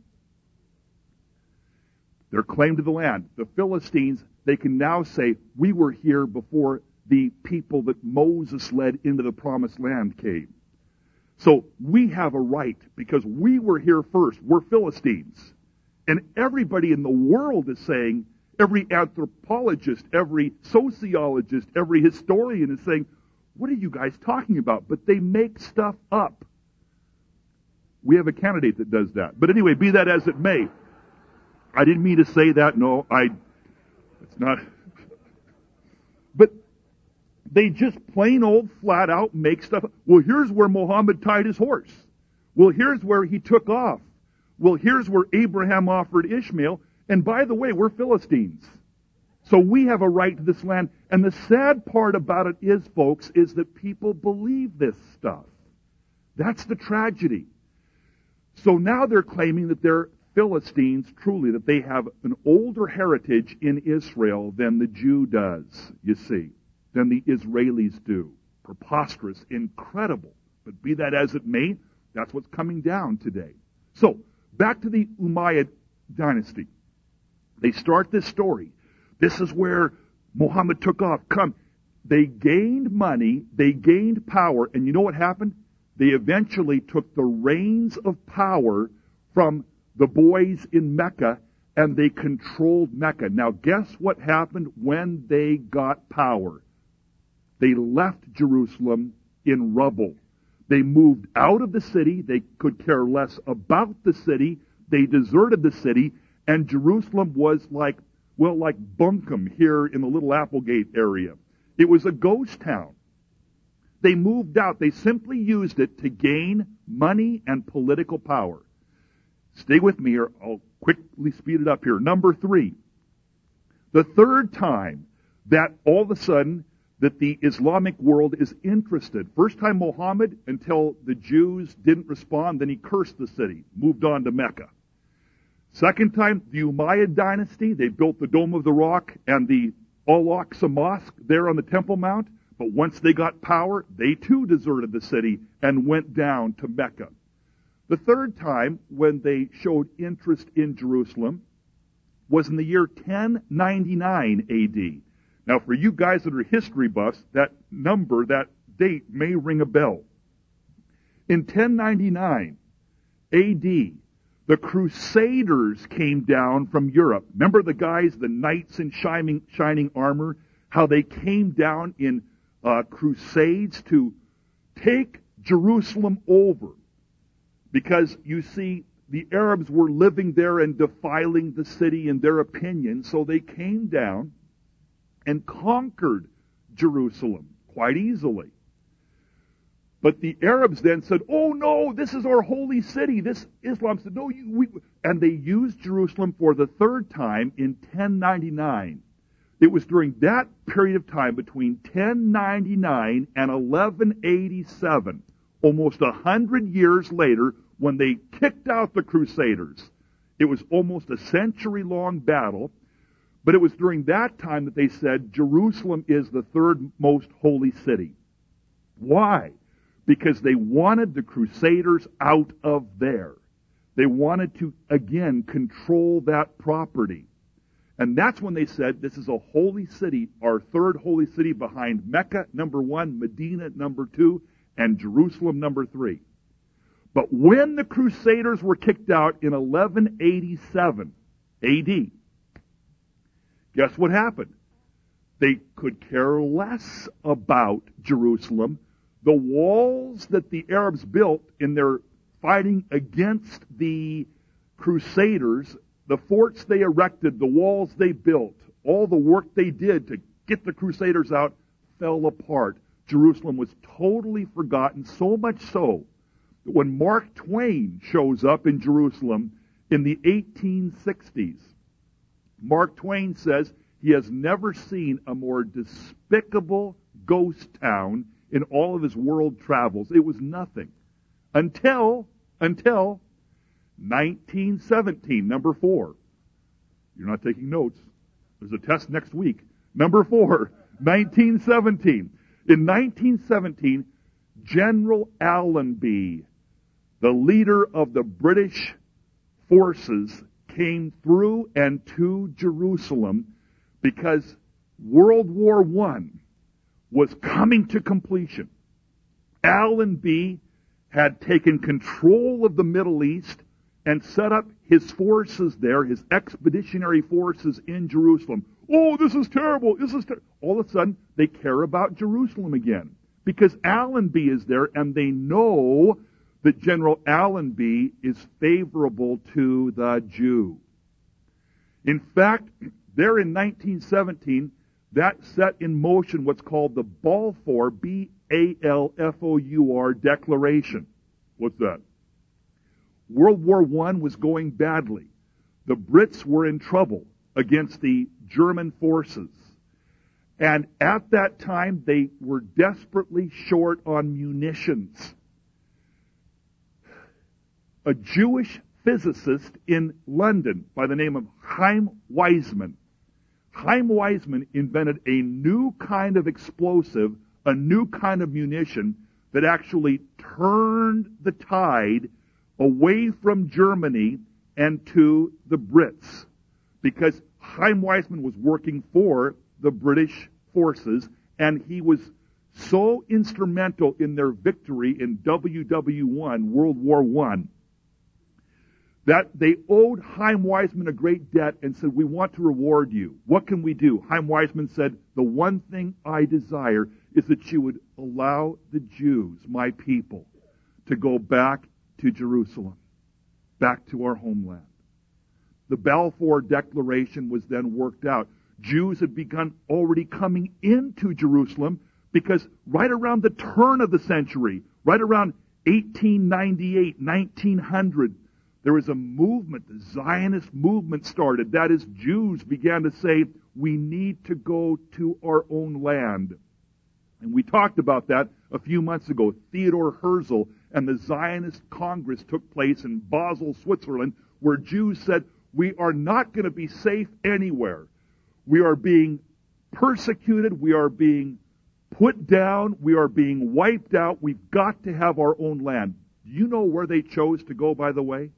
Their claim to the land. The Philistines, they can now say, we were here before the people that Moses led into the promised land came. So we have a right because we were here first. We're Philistines. And everybody in the world is saying, every anthropologist, every sociologist, every historian is saying, what are you guys talking about? But they make stuff up. We have a candidate that does that. But anyway, be that as it may, I didn't mean to say that. No, I, it's not. But they just plain old flat out make stuff up. Well, here's where Muhammad tied his horse. Well, here's where he took off. Well, here's where Abraham offered Ishmael. And by the way, we're Philistines. So we have a right to this land. And the sad part about it is, folks, is that people believe this stuff. That's the tragedy. So now they're claiming that they're Philistines, truly, that they have an older heritage in Israel than the Jew does, you see, than the Israelis do. Preposterous, incredible. But be that as it may, that's what's coming down today. So, back to the Umayyad dynasty. They start this story. This is where Muhammad took off. Come. They gained money, they gained power, and you know what happened? They eventually took the reins of power from the boys in Mecca, and they controlled Mecca. Now, guess what happened when they got power? They left Jerusalem in rubble. They moved out of the city. They could care less about the city. They deserted the city, and Jerusalem was like, well, like Bunkum here in the Little Applegate area. It was a ghost town. They moved out. They simply used it to gain money and political power. Stay with me here. I'll quickly speed it up here. Number three. The third time that all of a sudden that the Islamic world is interested. First time Muhammad, until the Jews didn't respond, then he cursed the city, moved on to Mecca. Second time, the Umayyad dynasty, they built the Dome of the Rock and the Al-Aqsa Mosque there on the Temple Mount. But once they got power, they too deserted the city and went down to Mecca. The third time when they showed interest in Jerusalem was in the year ten ninety-nine A D. Now, for you guys that are history buffs, that number, that date may ring a bell. In ten ninety-nine A D, the Crusaders came down from Europe. Remember the guys, the knights in shining, shining armor, how they came down in Uh, crusades to take Jerusalem over. Because, you see, the Arabs were living there and defiling the city in their opinion, so they came down and conquered Jerusalem quite easily. But the Arabs then said, oh no, this is our holy city. This Islam said, no, you, we, and they used Jerusalem for the third time in ten ninety-nine. It was during that period of time between ten ninety-nine and eleven eighty-seven, almost a hundred years later, when they kicked out the Crusaders. It was almost a century-long battle, but it was during that time that they said Jerusalem is the third most holy city. Why? Because they wanted the Crusaders out of there. They wanted to, again, control that property. And that's when they said, this is a holy city, our third holy city behind Mecca, number one, Medina, number two, and Jerusalem, number three. But when the Crusaders were kicked out in eleven eighty-seven A D, guess what happened? They could care less about Jerusalem. The walls that the Arabs built in their fighting against the Crusaders, the forts they erected, the walls they built, all the work they did to get the Crusaders out fell apart. Jerusalem was totally forgotten, so much so that when Mark Twain shows up in Jerusalem in the eighteen sixties, Mark Twain says he has never seen a more despicable ghost town in all of his world travels. It was nothing. Until, until nineteen seventeen, number four. You're not taking notes. There's a test next week. Number four, nineteen seventeen. In nineteen seventeen, General Allenby, the leader of the British forces, came through and to Jerusalem because World War One was coming to completion. Allenby had taken control of the Middle East and set up his forces there, his expeditionary forces in Jerusalem. Oh, this is terrible. This is ter-. All of a sudden, they care about Jerusalem again because Allenby is there and they know that General Allenby is favorable to the Jew. In fact, there in nineteen seventeen, that set in motion what's called the Balfour, B A L F O U R Declaration. What's that? World War One was going badly. The Brits were in trouble against the German forces. And at that time, they were desperately short on munitions. A Jewish physicist in London by the name of Chaim Weizmann. Chaim Weizmann invented a new kind of explosive, a new kind of munition that actually turned the tide away from Germany and to the Brits. Because Chaim Weizmann was working for the British forces, and he was so instrumental in their victory in W W one, World War One, that they owed Chaim Weizmann a great debt and said, we want to reward you. What can we do? Chaim Weizmann said, the one thing I desire is that you would allow the Jews, my people, to go back to Jerusalem, back to our homeland. The Balfour Declaration was then worked out. Jews had begun already coming into Jerusalem because right around the turn of the century, right around eighteen ninety-eight, nineteen hundred, there was a movement, the Zionist movement started. That is, Jews began to say, we need to go to our own land. And we talked about that a few months ago. Theodor Herzl and the Zionist Congress took place in Basel, Switzerland, where Jews said, we are not going to be safe anywhere. We are being persecuted. We are being put down. We are being wiped out. We've got to have our own land. Do you know where they chose to go, by the way?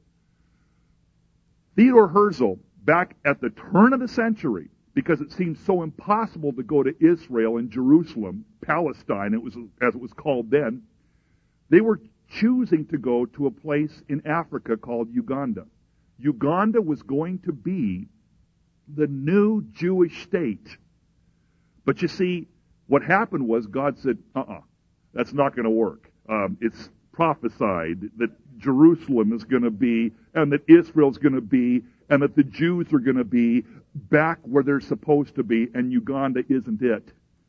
Theodor Herzl, back at the turn of the century, because it seemed so impossible to go to Israel and Jerusalem, Palestine, it was as it was called then, they were choosing to go to a place in Africa called Uganda. Uganda was going to be the new Jewish state. But you see, what happened was God said, uh-uh, that's not going to work. Um, it's prophesied that Jerusalem is going to be, and that Israel's going to be, and that the Jews are going to be back where they're supposed to be, and Uganda isn't it.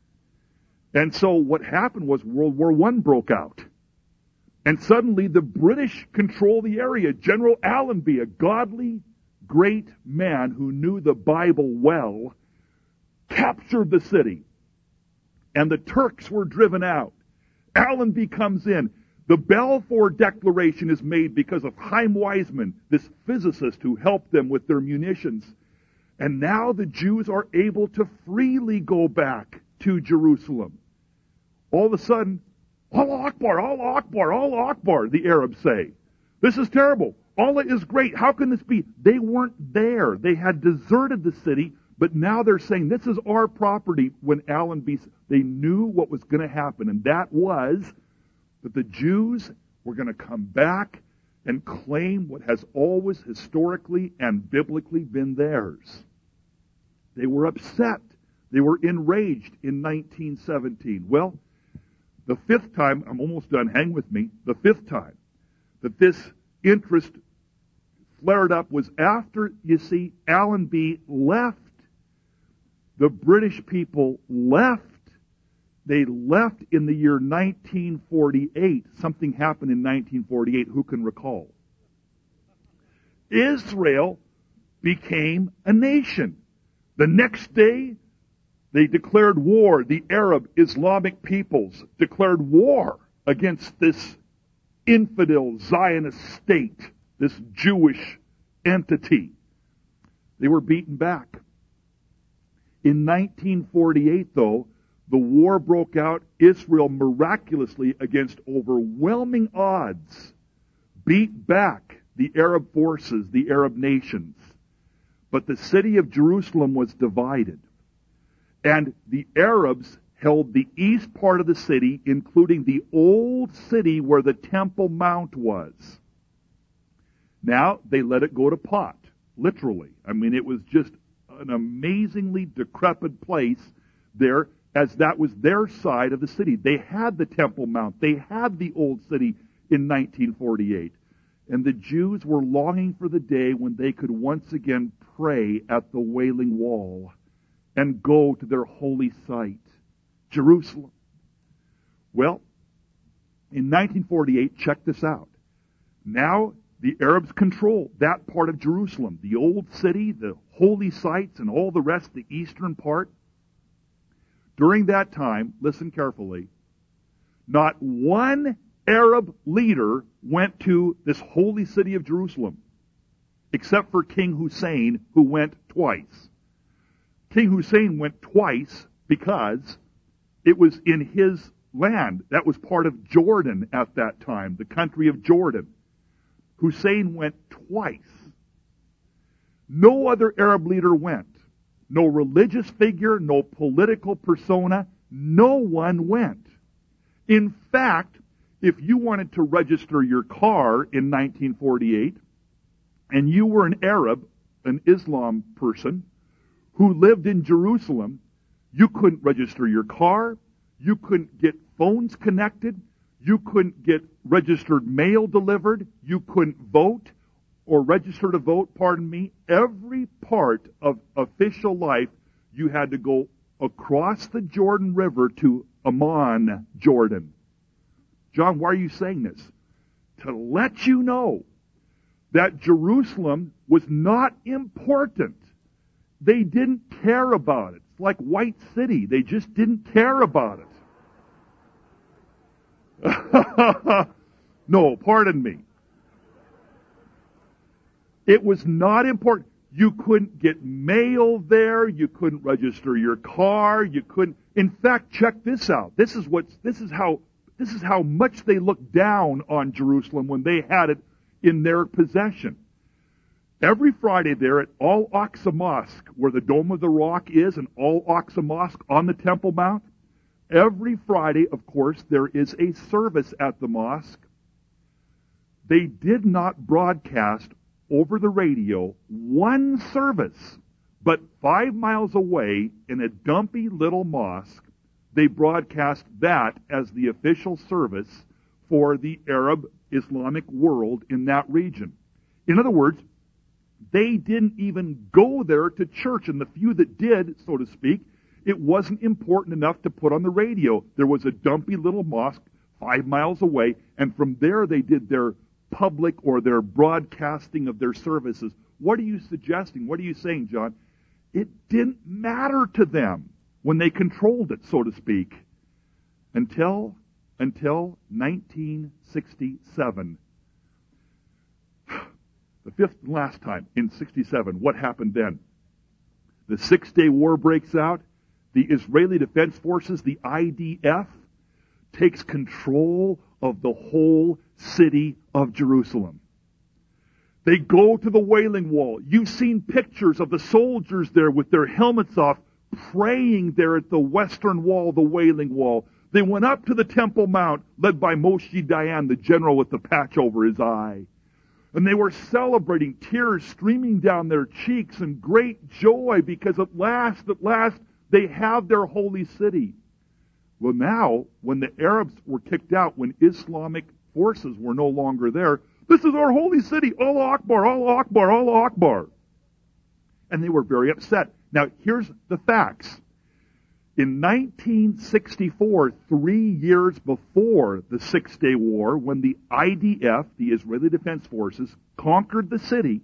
And so what happened was World War One broke out. And suddenly the British control the area. General Allenby, a godly, great man who knew the Bible well, captured the city. And the Turks were driven out. Allenby comes in. The Balfour Declaration is made because of Chaim Weizmann, this physicist who helped them with their munitions. And now the Jews are able to freely go back to Jerusalem. All of a sudden, Allah Akbar, Allah Akbar, Allah Akbar, the Arabs say. This is terrible. Allah is great. How can this be? They weren't there. They had deserted the city But now they're saying, this is our property. When Allenby, they knew what was going to happen, and that was that the Jews were going to come back and claim what has always historically and biblically been theirs. They were upset. They were enraged in nineteen seventeen. Well, the fifth time, I'm almost done, hang with me, the fifth time that this interest flared up was after, you see, Allenby left. The British people left. They left in the year nineteen forty-eight. Something happened in nineteen forty-eight. Who can recall? Israel became a nation. The next day, they declared war. The Arab Islamic peoples declared war against this infidel Zionist state, this Jewish entity. They were beaten back. In nineteen forty-eight, though, the war broke out. Israel miraculously, against overwhelming odds, beat back the Arab forces, the Arab nations. But the city of Jerusalem was divided. And the Arabs held the east part of the city, including the old city where the Temple Mount was. Now, they let it go to pot, literally. I mean, it was just an amazingly decrepit place there, as that was their side of the city. They had the Temple Mount. They had the old city in nineteen forty-eight. And the Jews were longing for the day when they could once again pray at the Wailing Wall and go to their holy site, Jerusalem. Well, in nineteen forty-eight, check this out. Now the Arabs control that part of Jerusalem, the old city, the holy sites, and all the rest, the eastern part. During that time, listen carefully, not one Arab leader went to this holy city of Jerusalem, except for King Hussein, who went twice. King Hussein went twice because it was in his land. That was part of Jordan at that time, the country of Jordan. Hussein went twice. No other Arab leader went. No religious figure, no political persona. No one went. In fact, if you wanted to register your car in nineteen forty-eight, and you were an Arab, an Islam person, who lived in Jerusalem, you couldn't register your car, you couldn't get phones connected, you couldn't get registered mail delivered, you couldn't vote or register to vote, pardon me. Every part of official life, you had to go across the Jordan River to Amman, Jordan. John, why are you saying this? To let you know that Jerusalem was not important. They didn't care about it. It's like White City. They just didn't care about it. No, pardon me. It was not important. You couldn't get mail there. You couldn't register your car. You couldn't. In fact, check this out. This is what. This is how. This is how much they looked down on Jerusalem when they had it in their possession. Every Friday there at Al-Aqsa Mosque, where the Dome of the Rock is, and Al-Aqsa Mosque on the Temple Mount, every Friday, of course, there is a service at the mosque. They did not broadcast over the radio one service, but five miles away in a dumpy little mosque, they broadcast that as the official service for the Arab Islamic world in that region. In other words, they didn't even go there to church, and the few that did, so to speak, it wasn't important enough to put on the radio. There was a dumpy little mosque five miles away, and from there they did their public or their broadcasting of their services. What are you suggesting? What are you saying, John? It didn't matter to them when they controlled it, so to speak, until until nineteen sixty-seven. The fifth and last time, in sixty-seven, what happened then? The Six-Day War breaks out. The Israeli Defense Forces, the I D F, takes control of the whole city of Jerusalem. They go to the Wailing Wall. You've seen pictures of the soldiers there with their helmets off, praying there at the western wall, the Wailing Wall. They went up to the Temple Mount, led by Moshe Dayan, the general with the patch over his eye. And they were celebrating, tears streaming down their cheeks, and great joy, because at last, at last, they have their holy city. Well, now, when the Arabs were kicked out, when Islamic forces were no longer there, this is our holy city, Allah Akbar, Allah Akbar, Allah Akbar. And they were very upset. Now, here's the facts. In nineteen sixty-four, three years before the Six-Day War, when the I D F, the Israeli Defense Forces, conquered the city,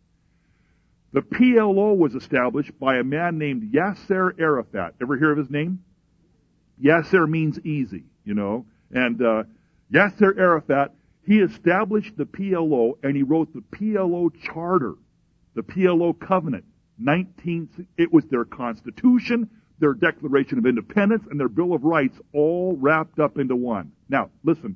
the P L O was established by a man named Yasser Arafat. Ever hear of his name? Yasser means easy, you know. And uh, Yasser Arafat, he established the P L O, and he wrote the P L O Charter, the P L O Covenant. nineteen It was their constitution, their Declaration of Independence, and their Bill of Rights, all wrapped up into one. Now, listen.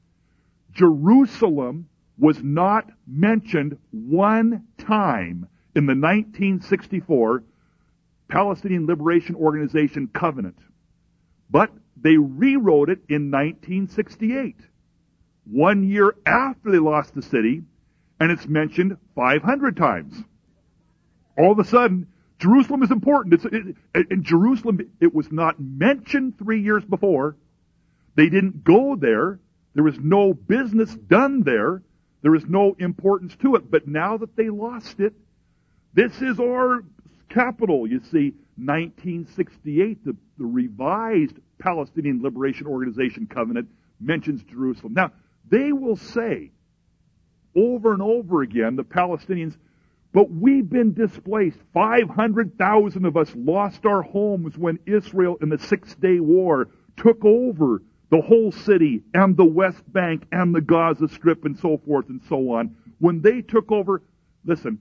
Jerusalem was not mentioned one time in the nineteen sixty-four Palestinian Liberation Organization Covenant. But they rewrote it in nineteen sixty-eight, one year after they lost the city, and it's mentioned five hundred times. All of a sudden, Jerusalem is important. It's, it, in Jerusalem, it was not mentioned three years before. They didn't go there. There was no business done there. There was no importance to it. But now that they lost it, this is our capital. You see, nineteen sixty-eight, the, the revised Palestinian Liberation Organization Covenant mentions Jerusalem. Now, they will say over and over again, the Palestinians, but we've been displaced. five hundred thousand of us lost our homes when Israel in the Six-Day War took over the whole city and the West Bank and the Gaza Strip and so forth and so on. When they took over, listen,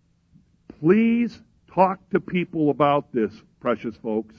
please talk to people about this, precious folks.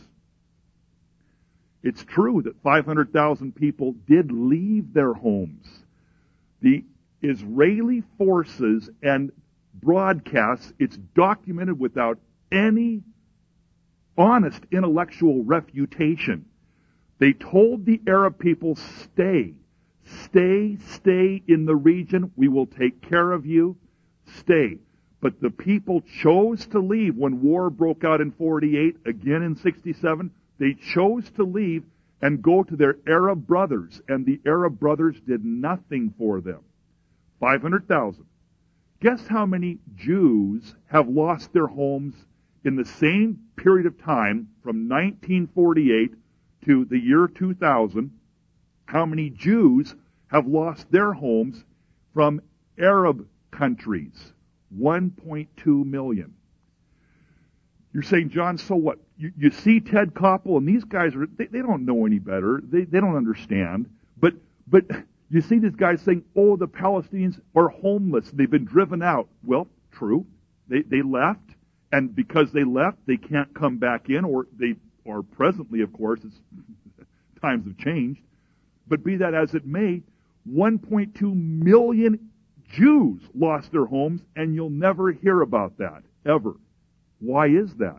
It's true that five hundred thousand people did leave their homes. The Israeli forces and broadcasts, it's documented without any honest intellectual refutation. They told the Arab people, stay, stay, stay in the region. We will take care of you. Stay. But the people chose to leave when war broke out in forty-eight, again in sixty-seven. They chose to leave and go to their Arab brothers, and the Arab brothers did nothing for them. five hundred thousand. Guess how many Jews have lost their homes in the same period of time from nineteen forty-eight to the year two thousand? How many Jews have lost their homes from Arab countries? one point two million. You're saying, John, so what? You, you see Ted Koppel, and these guys, are they, they don't know any better. They, they don't understand. But but you see these guys saying, oh, the Palestinians are homeless. They've been driven out. Well, true. They they left, and because they left, they can't come back in, or they are presently, of course, it's, times have changed. But be that as it may, one point two million Jews lost their homes, and you'll never hear about that, ever. Why is that?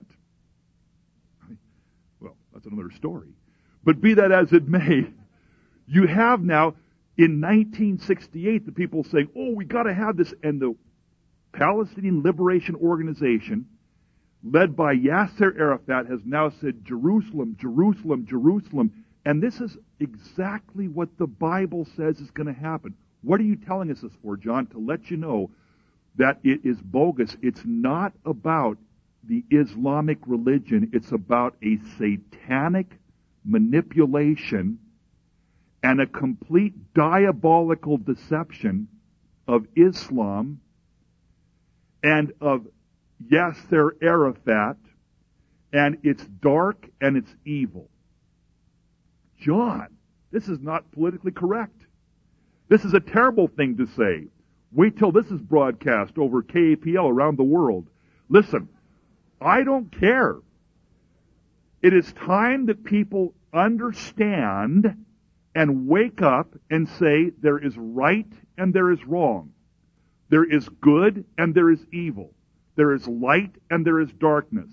Well, that's another story. But be that as it may, you have now, in nineteen sixty-eight, the people saying, oh, we got to have this, and the Palestinian Liberation Organization, led by Yasser Arafat, has now said, Jerusalem, Jerusalem, Jerusalem. And this is exactly what the Bible says is going to happen. What are you telling us this for, John? To let you know that it is bogus. It's not about the Islamic religion. It's about a satanic manipulation and a complete diabolical deception of Islam and of Yasser Arafat, and it's dark and it's evil. John, this is not politically correct. This is a terrible thing to say. Wait till this is broadcast over K A P L around the world. Listen, I don't care. It is time that people understand and wake up and say there is right and there is wrong. There is good and there is evil. There is light and there is darkness.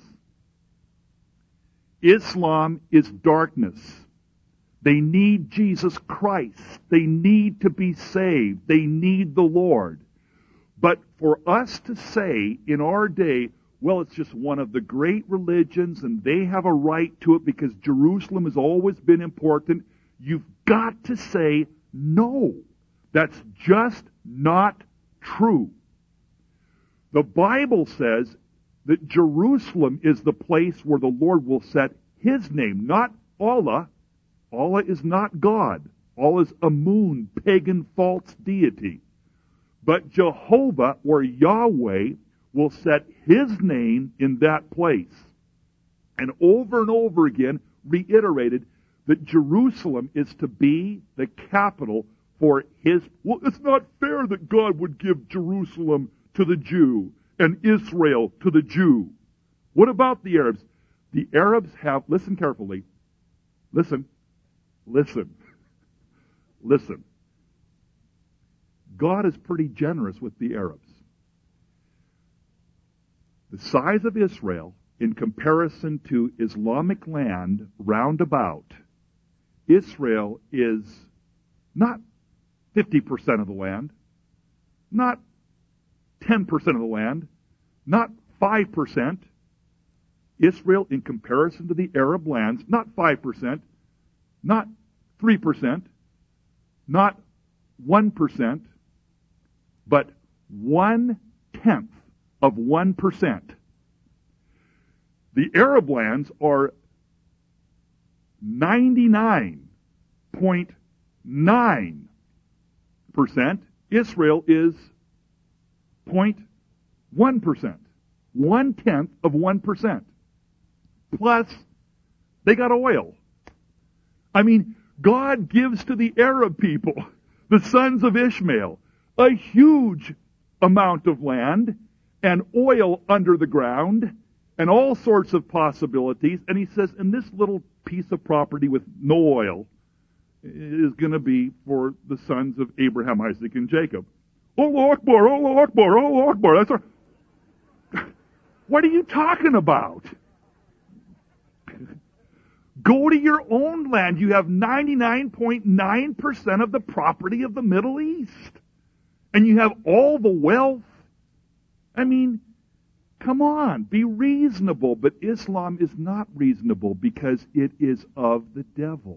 Islam is darkness. They need Jesus Christ. They need to be saved. They need the Lord. But for us to say in our day, well, it's just one of the great religions and they have a right to it because Jerusalem has always been important, you've got to say, no, that's just not true. The Bible says that Jerusalem is the place where the Lord will set His name, not Allah. Allah is not God. Allah is Amun, pagan false deity. But Jehovah or Yahweh will set His name in that place. And over and over again reiterated that Jerusalem is to be the capital for His... Well, it's not fair that God would give Jerusalem to the Jew and Israel to the Jew. What about the Arabs? The Arabs have... Listen carefully. Listen. Listen. Listen. God is pretty generous with the Arabs. The size of Israel, in comparison to Islamic land round about, Israel is not fifty percent of the land, not ten percent of the land, not five percent. Israel, in comparison to the Arab lands, not five percent, not three percent, not one percent, but one-tenth of one percent. The Arab lands are ninety-nine point nine percent. Israel is zero point one percent. One-tenth of one percent. Plus, they got oil. I mean, God gives to the Arab people, the sons of Ishmael, a huge amount of land and oil under the ground and all sorts of possibilities. And He says, and this little piece of property with no oil is going to be for the sons of Abraham, Isaac, and Jacob. Allah Akbar, Allah Akbar, Allah Akbar. That's our... What are you talking about? Go to your own land. You have ninety-nine point nine percent of the property of the Middle East. And you have all the wealth. I mean, come on, be reasonable. But Islam is not reasonable because it is of the devil.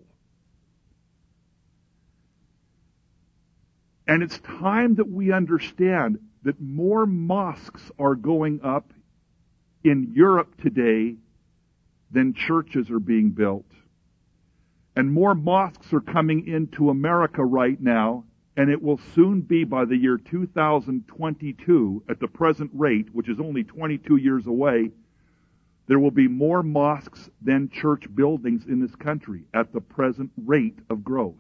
And it's time that we understand that more mosques are going up in Europe today than churches are being built. And more mosques are coming into America right now, and it will soon be by the year two thousand twenty-two, at the present rate, which is only twenty-two years away, there will be more mosques than church buildings in this country at the present rate of growth.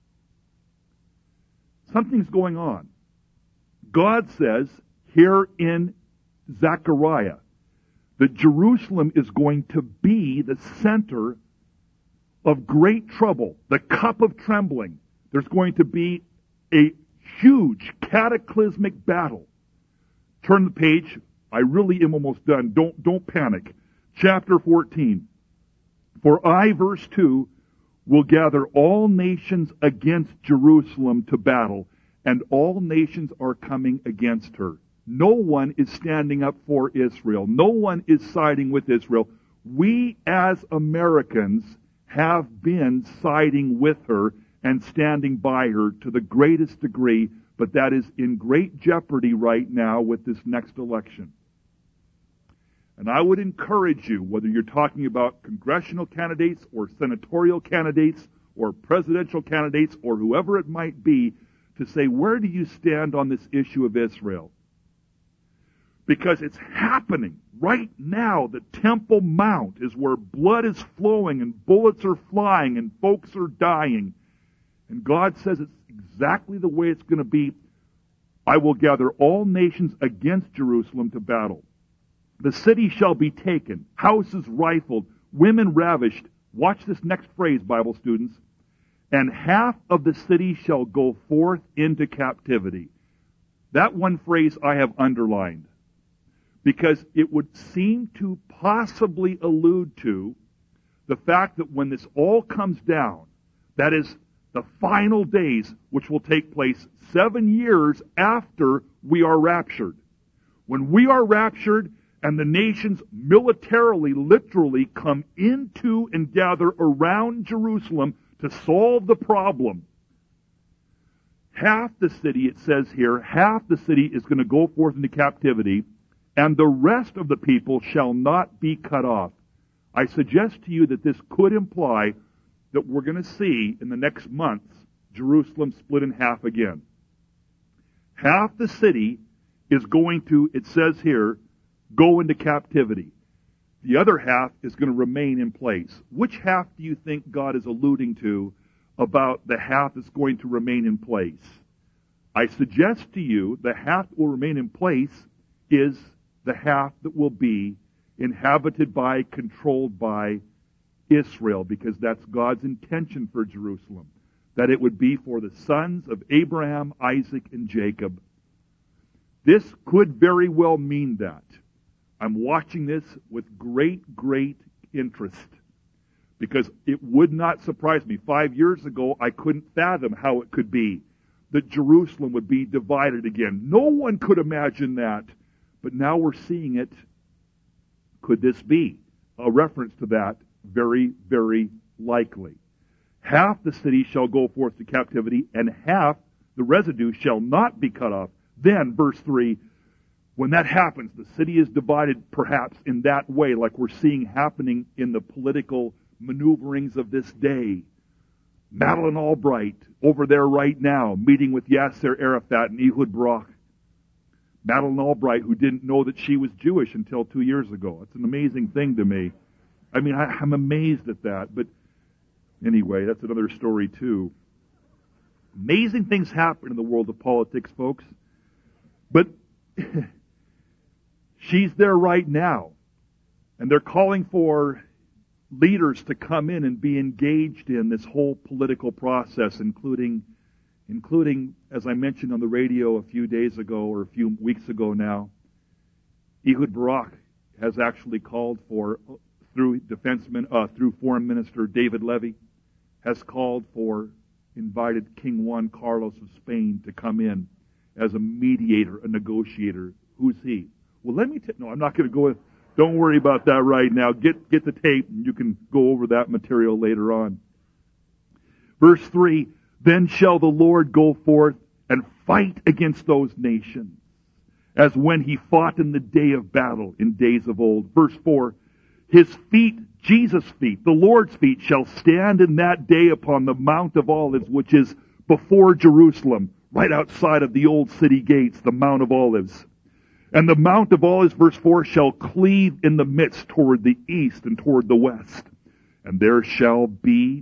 Something's going on. God says here in Zechariah that Jerusalem is going to be the center of great trouble, the cup of trembling. There's going to be a huge cataclysmic battle. Turn the page. I really am almost done. Don't, don't panic. Chapter fourteen. For I, verse two, will gather all nations against Jerusalem to battle, and all nations are coming against her. No one is standing up for Israel. No one is siding with Israel. We as Americans have been siding with her and standing by her to the greatest degree, but that is in great jeopardy right now with this next election. And I would encourage you, whether you're talking about congressional candidates or senatorial candidates or presidential candidates or whoever it might be, to say, where do you stand on this issue of Israel? Because it's happening right now. The Temple Mount is where blood is flowing and bullets are flying and folks are dying. And God says it's exactly the way it's going to be. I will gather all nations against Jerusalem to battle. The city shall be taken, houses rifled, women ravished. Watch this next phrase, Bible students. And half of the city shall go forth into captivity. That one phrase I have underlined because it would seem to possibly allude to the fact that when this all comes down, that is the final days, which will take place seven years after we are raptured. When we are raptured and the nations militarily, literally come into and gather around Jerusalem to solve the problem, half the city, it says here, half the city is going to go forth into captivity, and the rest of the people shall not be cut off. I suggest to you that this could imply that we're going to see in the next months Jerusalem split in half again. Half the city is going to, it says here, go into captivity. The other half is going to remain in place. Which half do you think God is alluding to about the half that's going to remain in place? I suggest to you the half that will remain in place is the half that will be inhabited by, controlled by Israel, because that's God's intention for Jerusalem, that it would be for the sons of Abraham, Isaac, and Jacob. This could very well mean that. I'm watching this with great, great interest, because it would not surprise me. Five years ago, I couldn't fathom how it could be that Jerusalem would be divided again. No one could imagine that, but now we're seeing it. Could this be a reference to that? Very, very likely. Half the city shall go forth to captivity, and half, the residue, shall not be cut off. Then, verse three, when that happens, the city is divided perhaps in that way, like we're seeing happening in the political maneuverings of this day. Madeleine Albright, over there right now, meeting with Yasser Arafat and Ehud Barak. Madeleine Albright, who didn't know that she was Jewish until two years ago. It's an amazing thing to me. I mean, I, I'm amazed at that. But anyway, that's another story too. Amazing things happen in the world of politics, folks. But she's there right now. And they're calling for leaders to come in and be engaged in this whole political process, including, including, as I mentioned on the radio a few days ago or a few weeks ago now, Ehud Barak has actually called for, through defenseman, uh, through Foreign Minister David Levy, has called for, invited King Juan Carlos of Spain to come in as a mediator, a negotiator. Who's he? Well, let me tell no, I'm not going to go with, don't worry about that right now. Get, get the tape and you can go over that material later on. Verse three, then shall the Lord go forth and fight against those nations, as when he fought in the day of battle in days of old. Verse four, his feet, Jesus' feet, the Lord's feet, shall stand in that day upon the Mount of Olives, which is before Jerusalem, right outside of the old city gates, the Mount of Olives. And the Mount of Olives, verse four, shall cleave in the midst toward the east and toward the west. And there shall be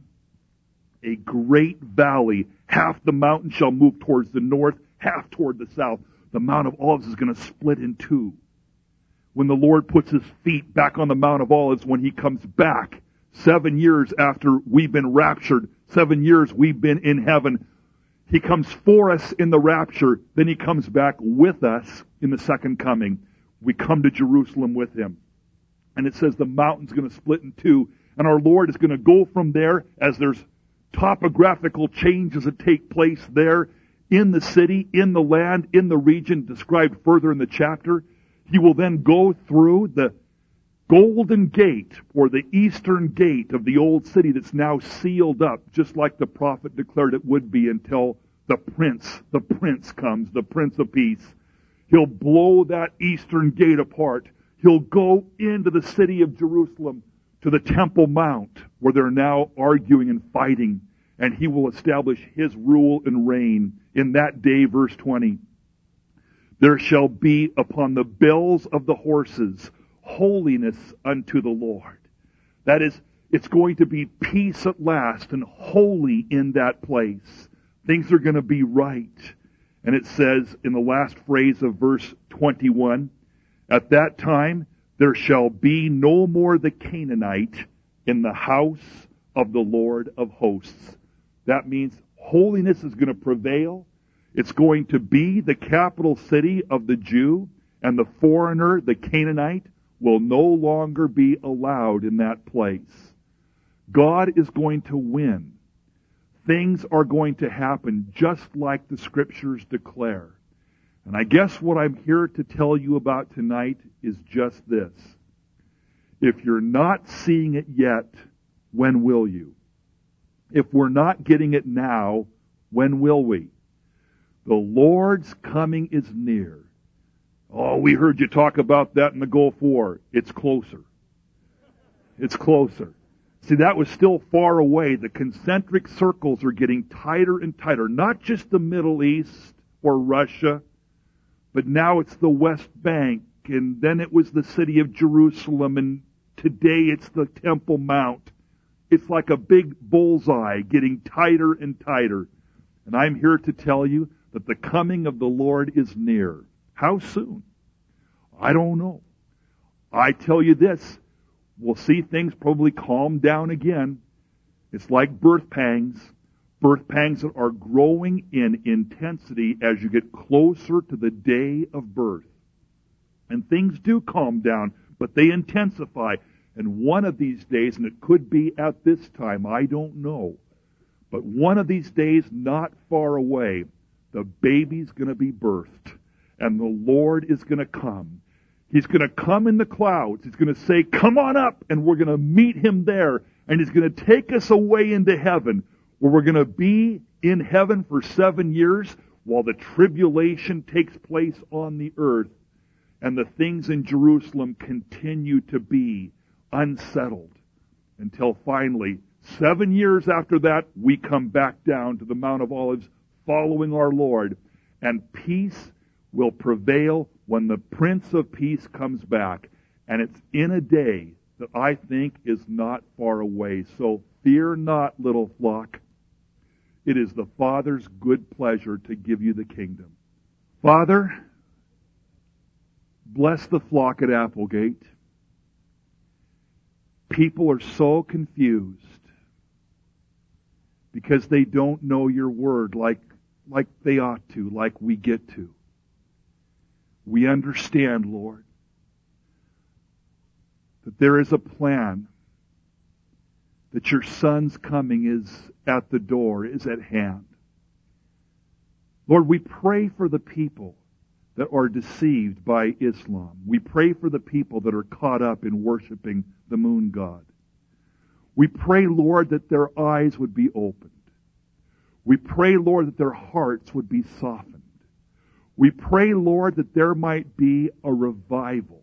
a great valley. Half the mountain shall move towards the north, half toward the south. The Mount of Olives is going to split in two. When the Lord puts his feet back on the Mount of Olives, when he comes back, seven years after we've been raptured, seven years we've been in heaven, he comes for us in the rapture, then he comes back with us in the second coming. We come to Jerusalem with him. And it says the mountain's going to split in two, and our Lord is going to go from there as there's topographical changes that take place there in the city, in the land, in the region, described further in the chapter. He will then go through the golden gate, or the eastern gate of the old city that's now sealed up, just like the prophet declared it would be until the prince, the prince comes, the Prince of Peace. He'll blow that eastern gate apart. He'll go into the city of Jerusalem to the Temple Mount, where they're now arguing and fighting, and he will establish his rule and reign. In that day, verse twenty, there shall be upon the bells of the horses holiness unto the Lord. That is, it's going to be peace at last and holy in that place. Things are going to be right. And it says in the last phrase of verse twenty-one, at that time there shall be no more the Canaanite in the house of the Lord of hosts. That means holiness is going to prevail. It's going to be the capital city of the Jew, and the foreigner, the Canaanite, will no longer be allowed in that place. God is going to win. Things are going to happen just like the Scriptures declare. And I guess what I'm here to tell you about tonight is just this. If you're not seeing it yet, when will you? If we're not getting it now, when will we? The Lord's coming is near. Oh, we heard you talk about that in the Gulf War. It's closer. It's closer. See, that was still far away. The concentric circles are getting tighter and tighter. Not just the Middle East or Russia, but now it's the West Bank, and then it was the city of Jerusalem, and today it's the Temple Mount. It's like a big bullseye getting tighter and tighter. And I'm here to tell you that the coming of the Lord is near. How soon? I don't know. I tell you this, we'll see things probably calm down again. It's like birth pangs. Birth pangs that are growing in intensity as you get closer to the day of birth. And things do calm down, but they intensify. And one of these days, and it could be at this time, I don't know, but one of these days, not far away, the baby's going to be birthed. And the Lord is going to come. He's going to come in the clouds. He's going to say, come on up, and we're going to meet Him there. And He's going to take us away into heaven, where we're going to be in heaven for seven years while the tribulation takes place on the earth. And the things in Jerusalem continue to be unsettled until finally, seven years after that, we come back down to the Mount of Olives following our Lord. And peace will prevail when the Prince of Peace comes back. And it's in a day that I think is not far away. So fear not, little flock. It is the Father's good pleasure to give you the kingdom. Father, bless the flock at Applegate. People are so confused because they don't know your word like, like they ought to, like we get to. We understand, Lord, that there is a plan, that your Son's coming is at the door, is at hand. Lord, we pray for the people that are deceived by Islam. We pray for the people that are caught up in worshiping the moon god. We pray, Lord, that their eyes would be opened. We pray, Lord, that their hearts would be softened. We pray, Lord, that there might be a revival.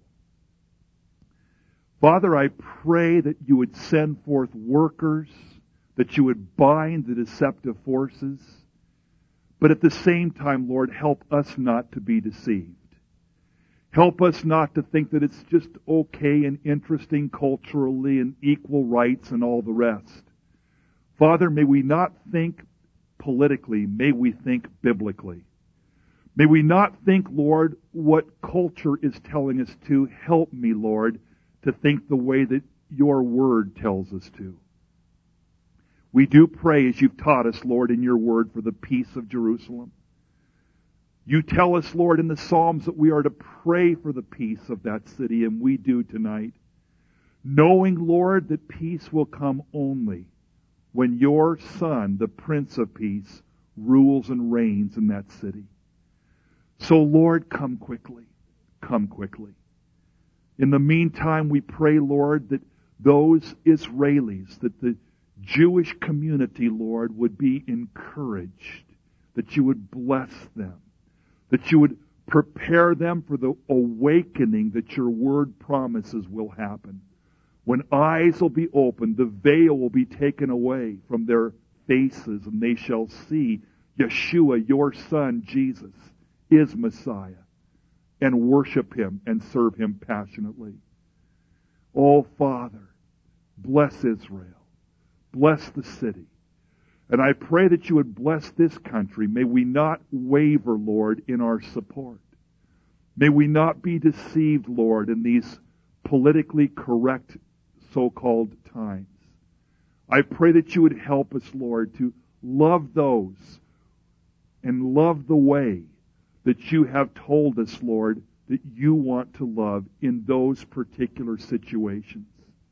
Father, I pray that you would send forth workers, that you would bind the deceptive forces, but at the same time, Lord, help us not to be deceived. Help us not to think that it's just okay and interesting culturally and equal rights and all the rest. Father, may we not think politically, may we think biblically. May we not think, Lord, what culture is telling us to. Help me, Lord, to think the way that your word tells us to. We do pray, as you've taught us, Lord, in your word, for the peace of Jerusalem. You tell us, Lord, in the Psalms that we are to pray for the peace of that city, and we do tonight, knowing, Lord, that peace will come only when your Son, the Prince of Peace, rules and reigns in that city. So, Lord, come quickly. Come quickly. In the meantime, we pray, Lord, that those Israelis, that the Jewish community, Lord, would be encouraged, that you would bless them, that you would prepare them for the awakening that your word promises will happen. When eyes will be opened, the veil will be taken away from their faces, and they shall see Yeshua, your Son, Jesus, is Messiah, and worship Him and serve Him passionately. Oh, Father, bless Israel. Bless the city. And I pray that you would bless this country. May we not waver, Lord, in our support. May we not be deceived, Lord, in these politically correct so-called times. I pray that you would help us, Lord, to love those and love the way that you have told us, Lord, that you want to love in those particular situations.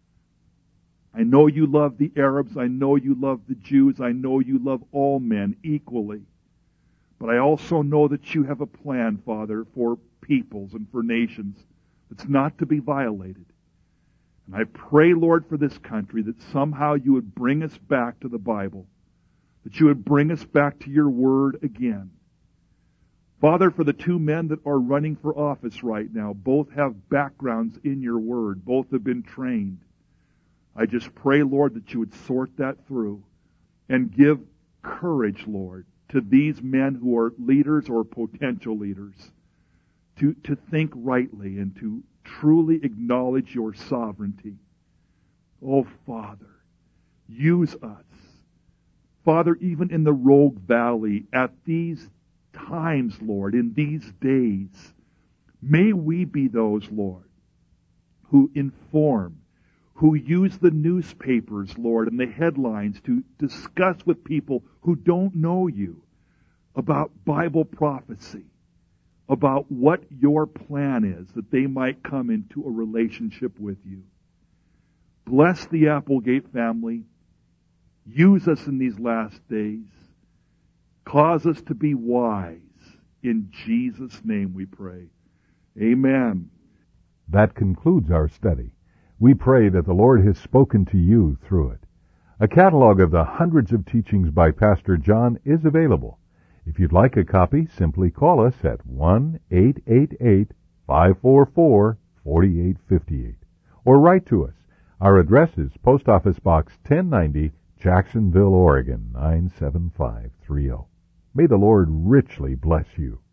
I know you love the Arabs. I know you love the Jews. I know you love all men equally. But I also know that you have a plan, Father, for peoples and for nations that's not to be violated. And I pray, Lord, for this country that somehow you would bring us back to the Bible, that you would bring us back to your word again. Father, for the two men that are running for office right now, both have backgrounds in your word. Both have been trained. I just pray, Lord, that you would sort that through and give courage, Lord, to these men who are leaders or potential leaders to, to think rightly and to truly acknowledge your sovereignty. Oh, Father, use us. Father, even in the Rogue Valley, at these times, Lord, in these days, may we be those, Lord, who inform, who use the newspapers, Lord, and the headlines to discuss with people who don't know you about Bible prophecy, about what your plan is, that they might come into a relationship with you. Bless the Applegate family. Use us in these last days. Cause us to be wise. In Jesus' name we pray. Amen. That concludes our study. We pray that the Lord has spoken to you through it. A catalog of the hundreds of teachings by Pastor John is available. If you'd like a copy, simply call us at one eight eight eight, five four four, four eight five eight or write to us. Our address is Post Office Box ten ninety, Jacksonville, Oregon, nine seven five three zero. May the Lord richly bless you.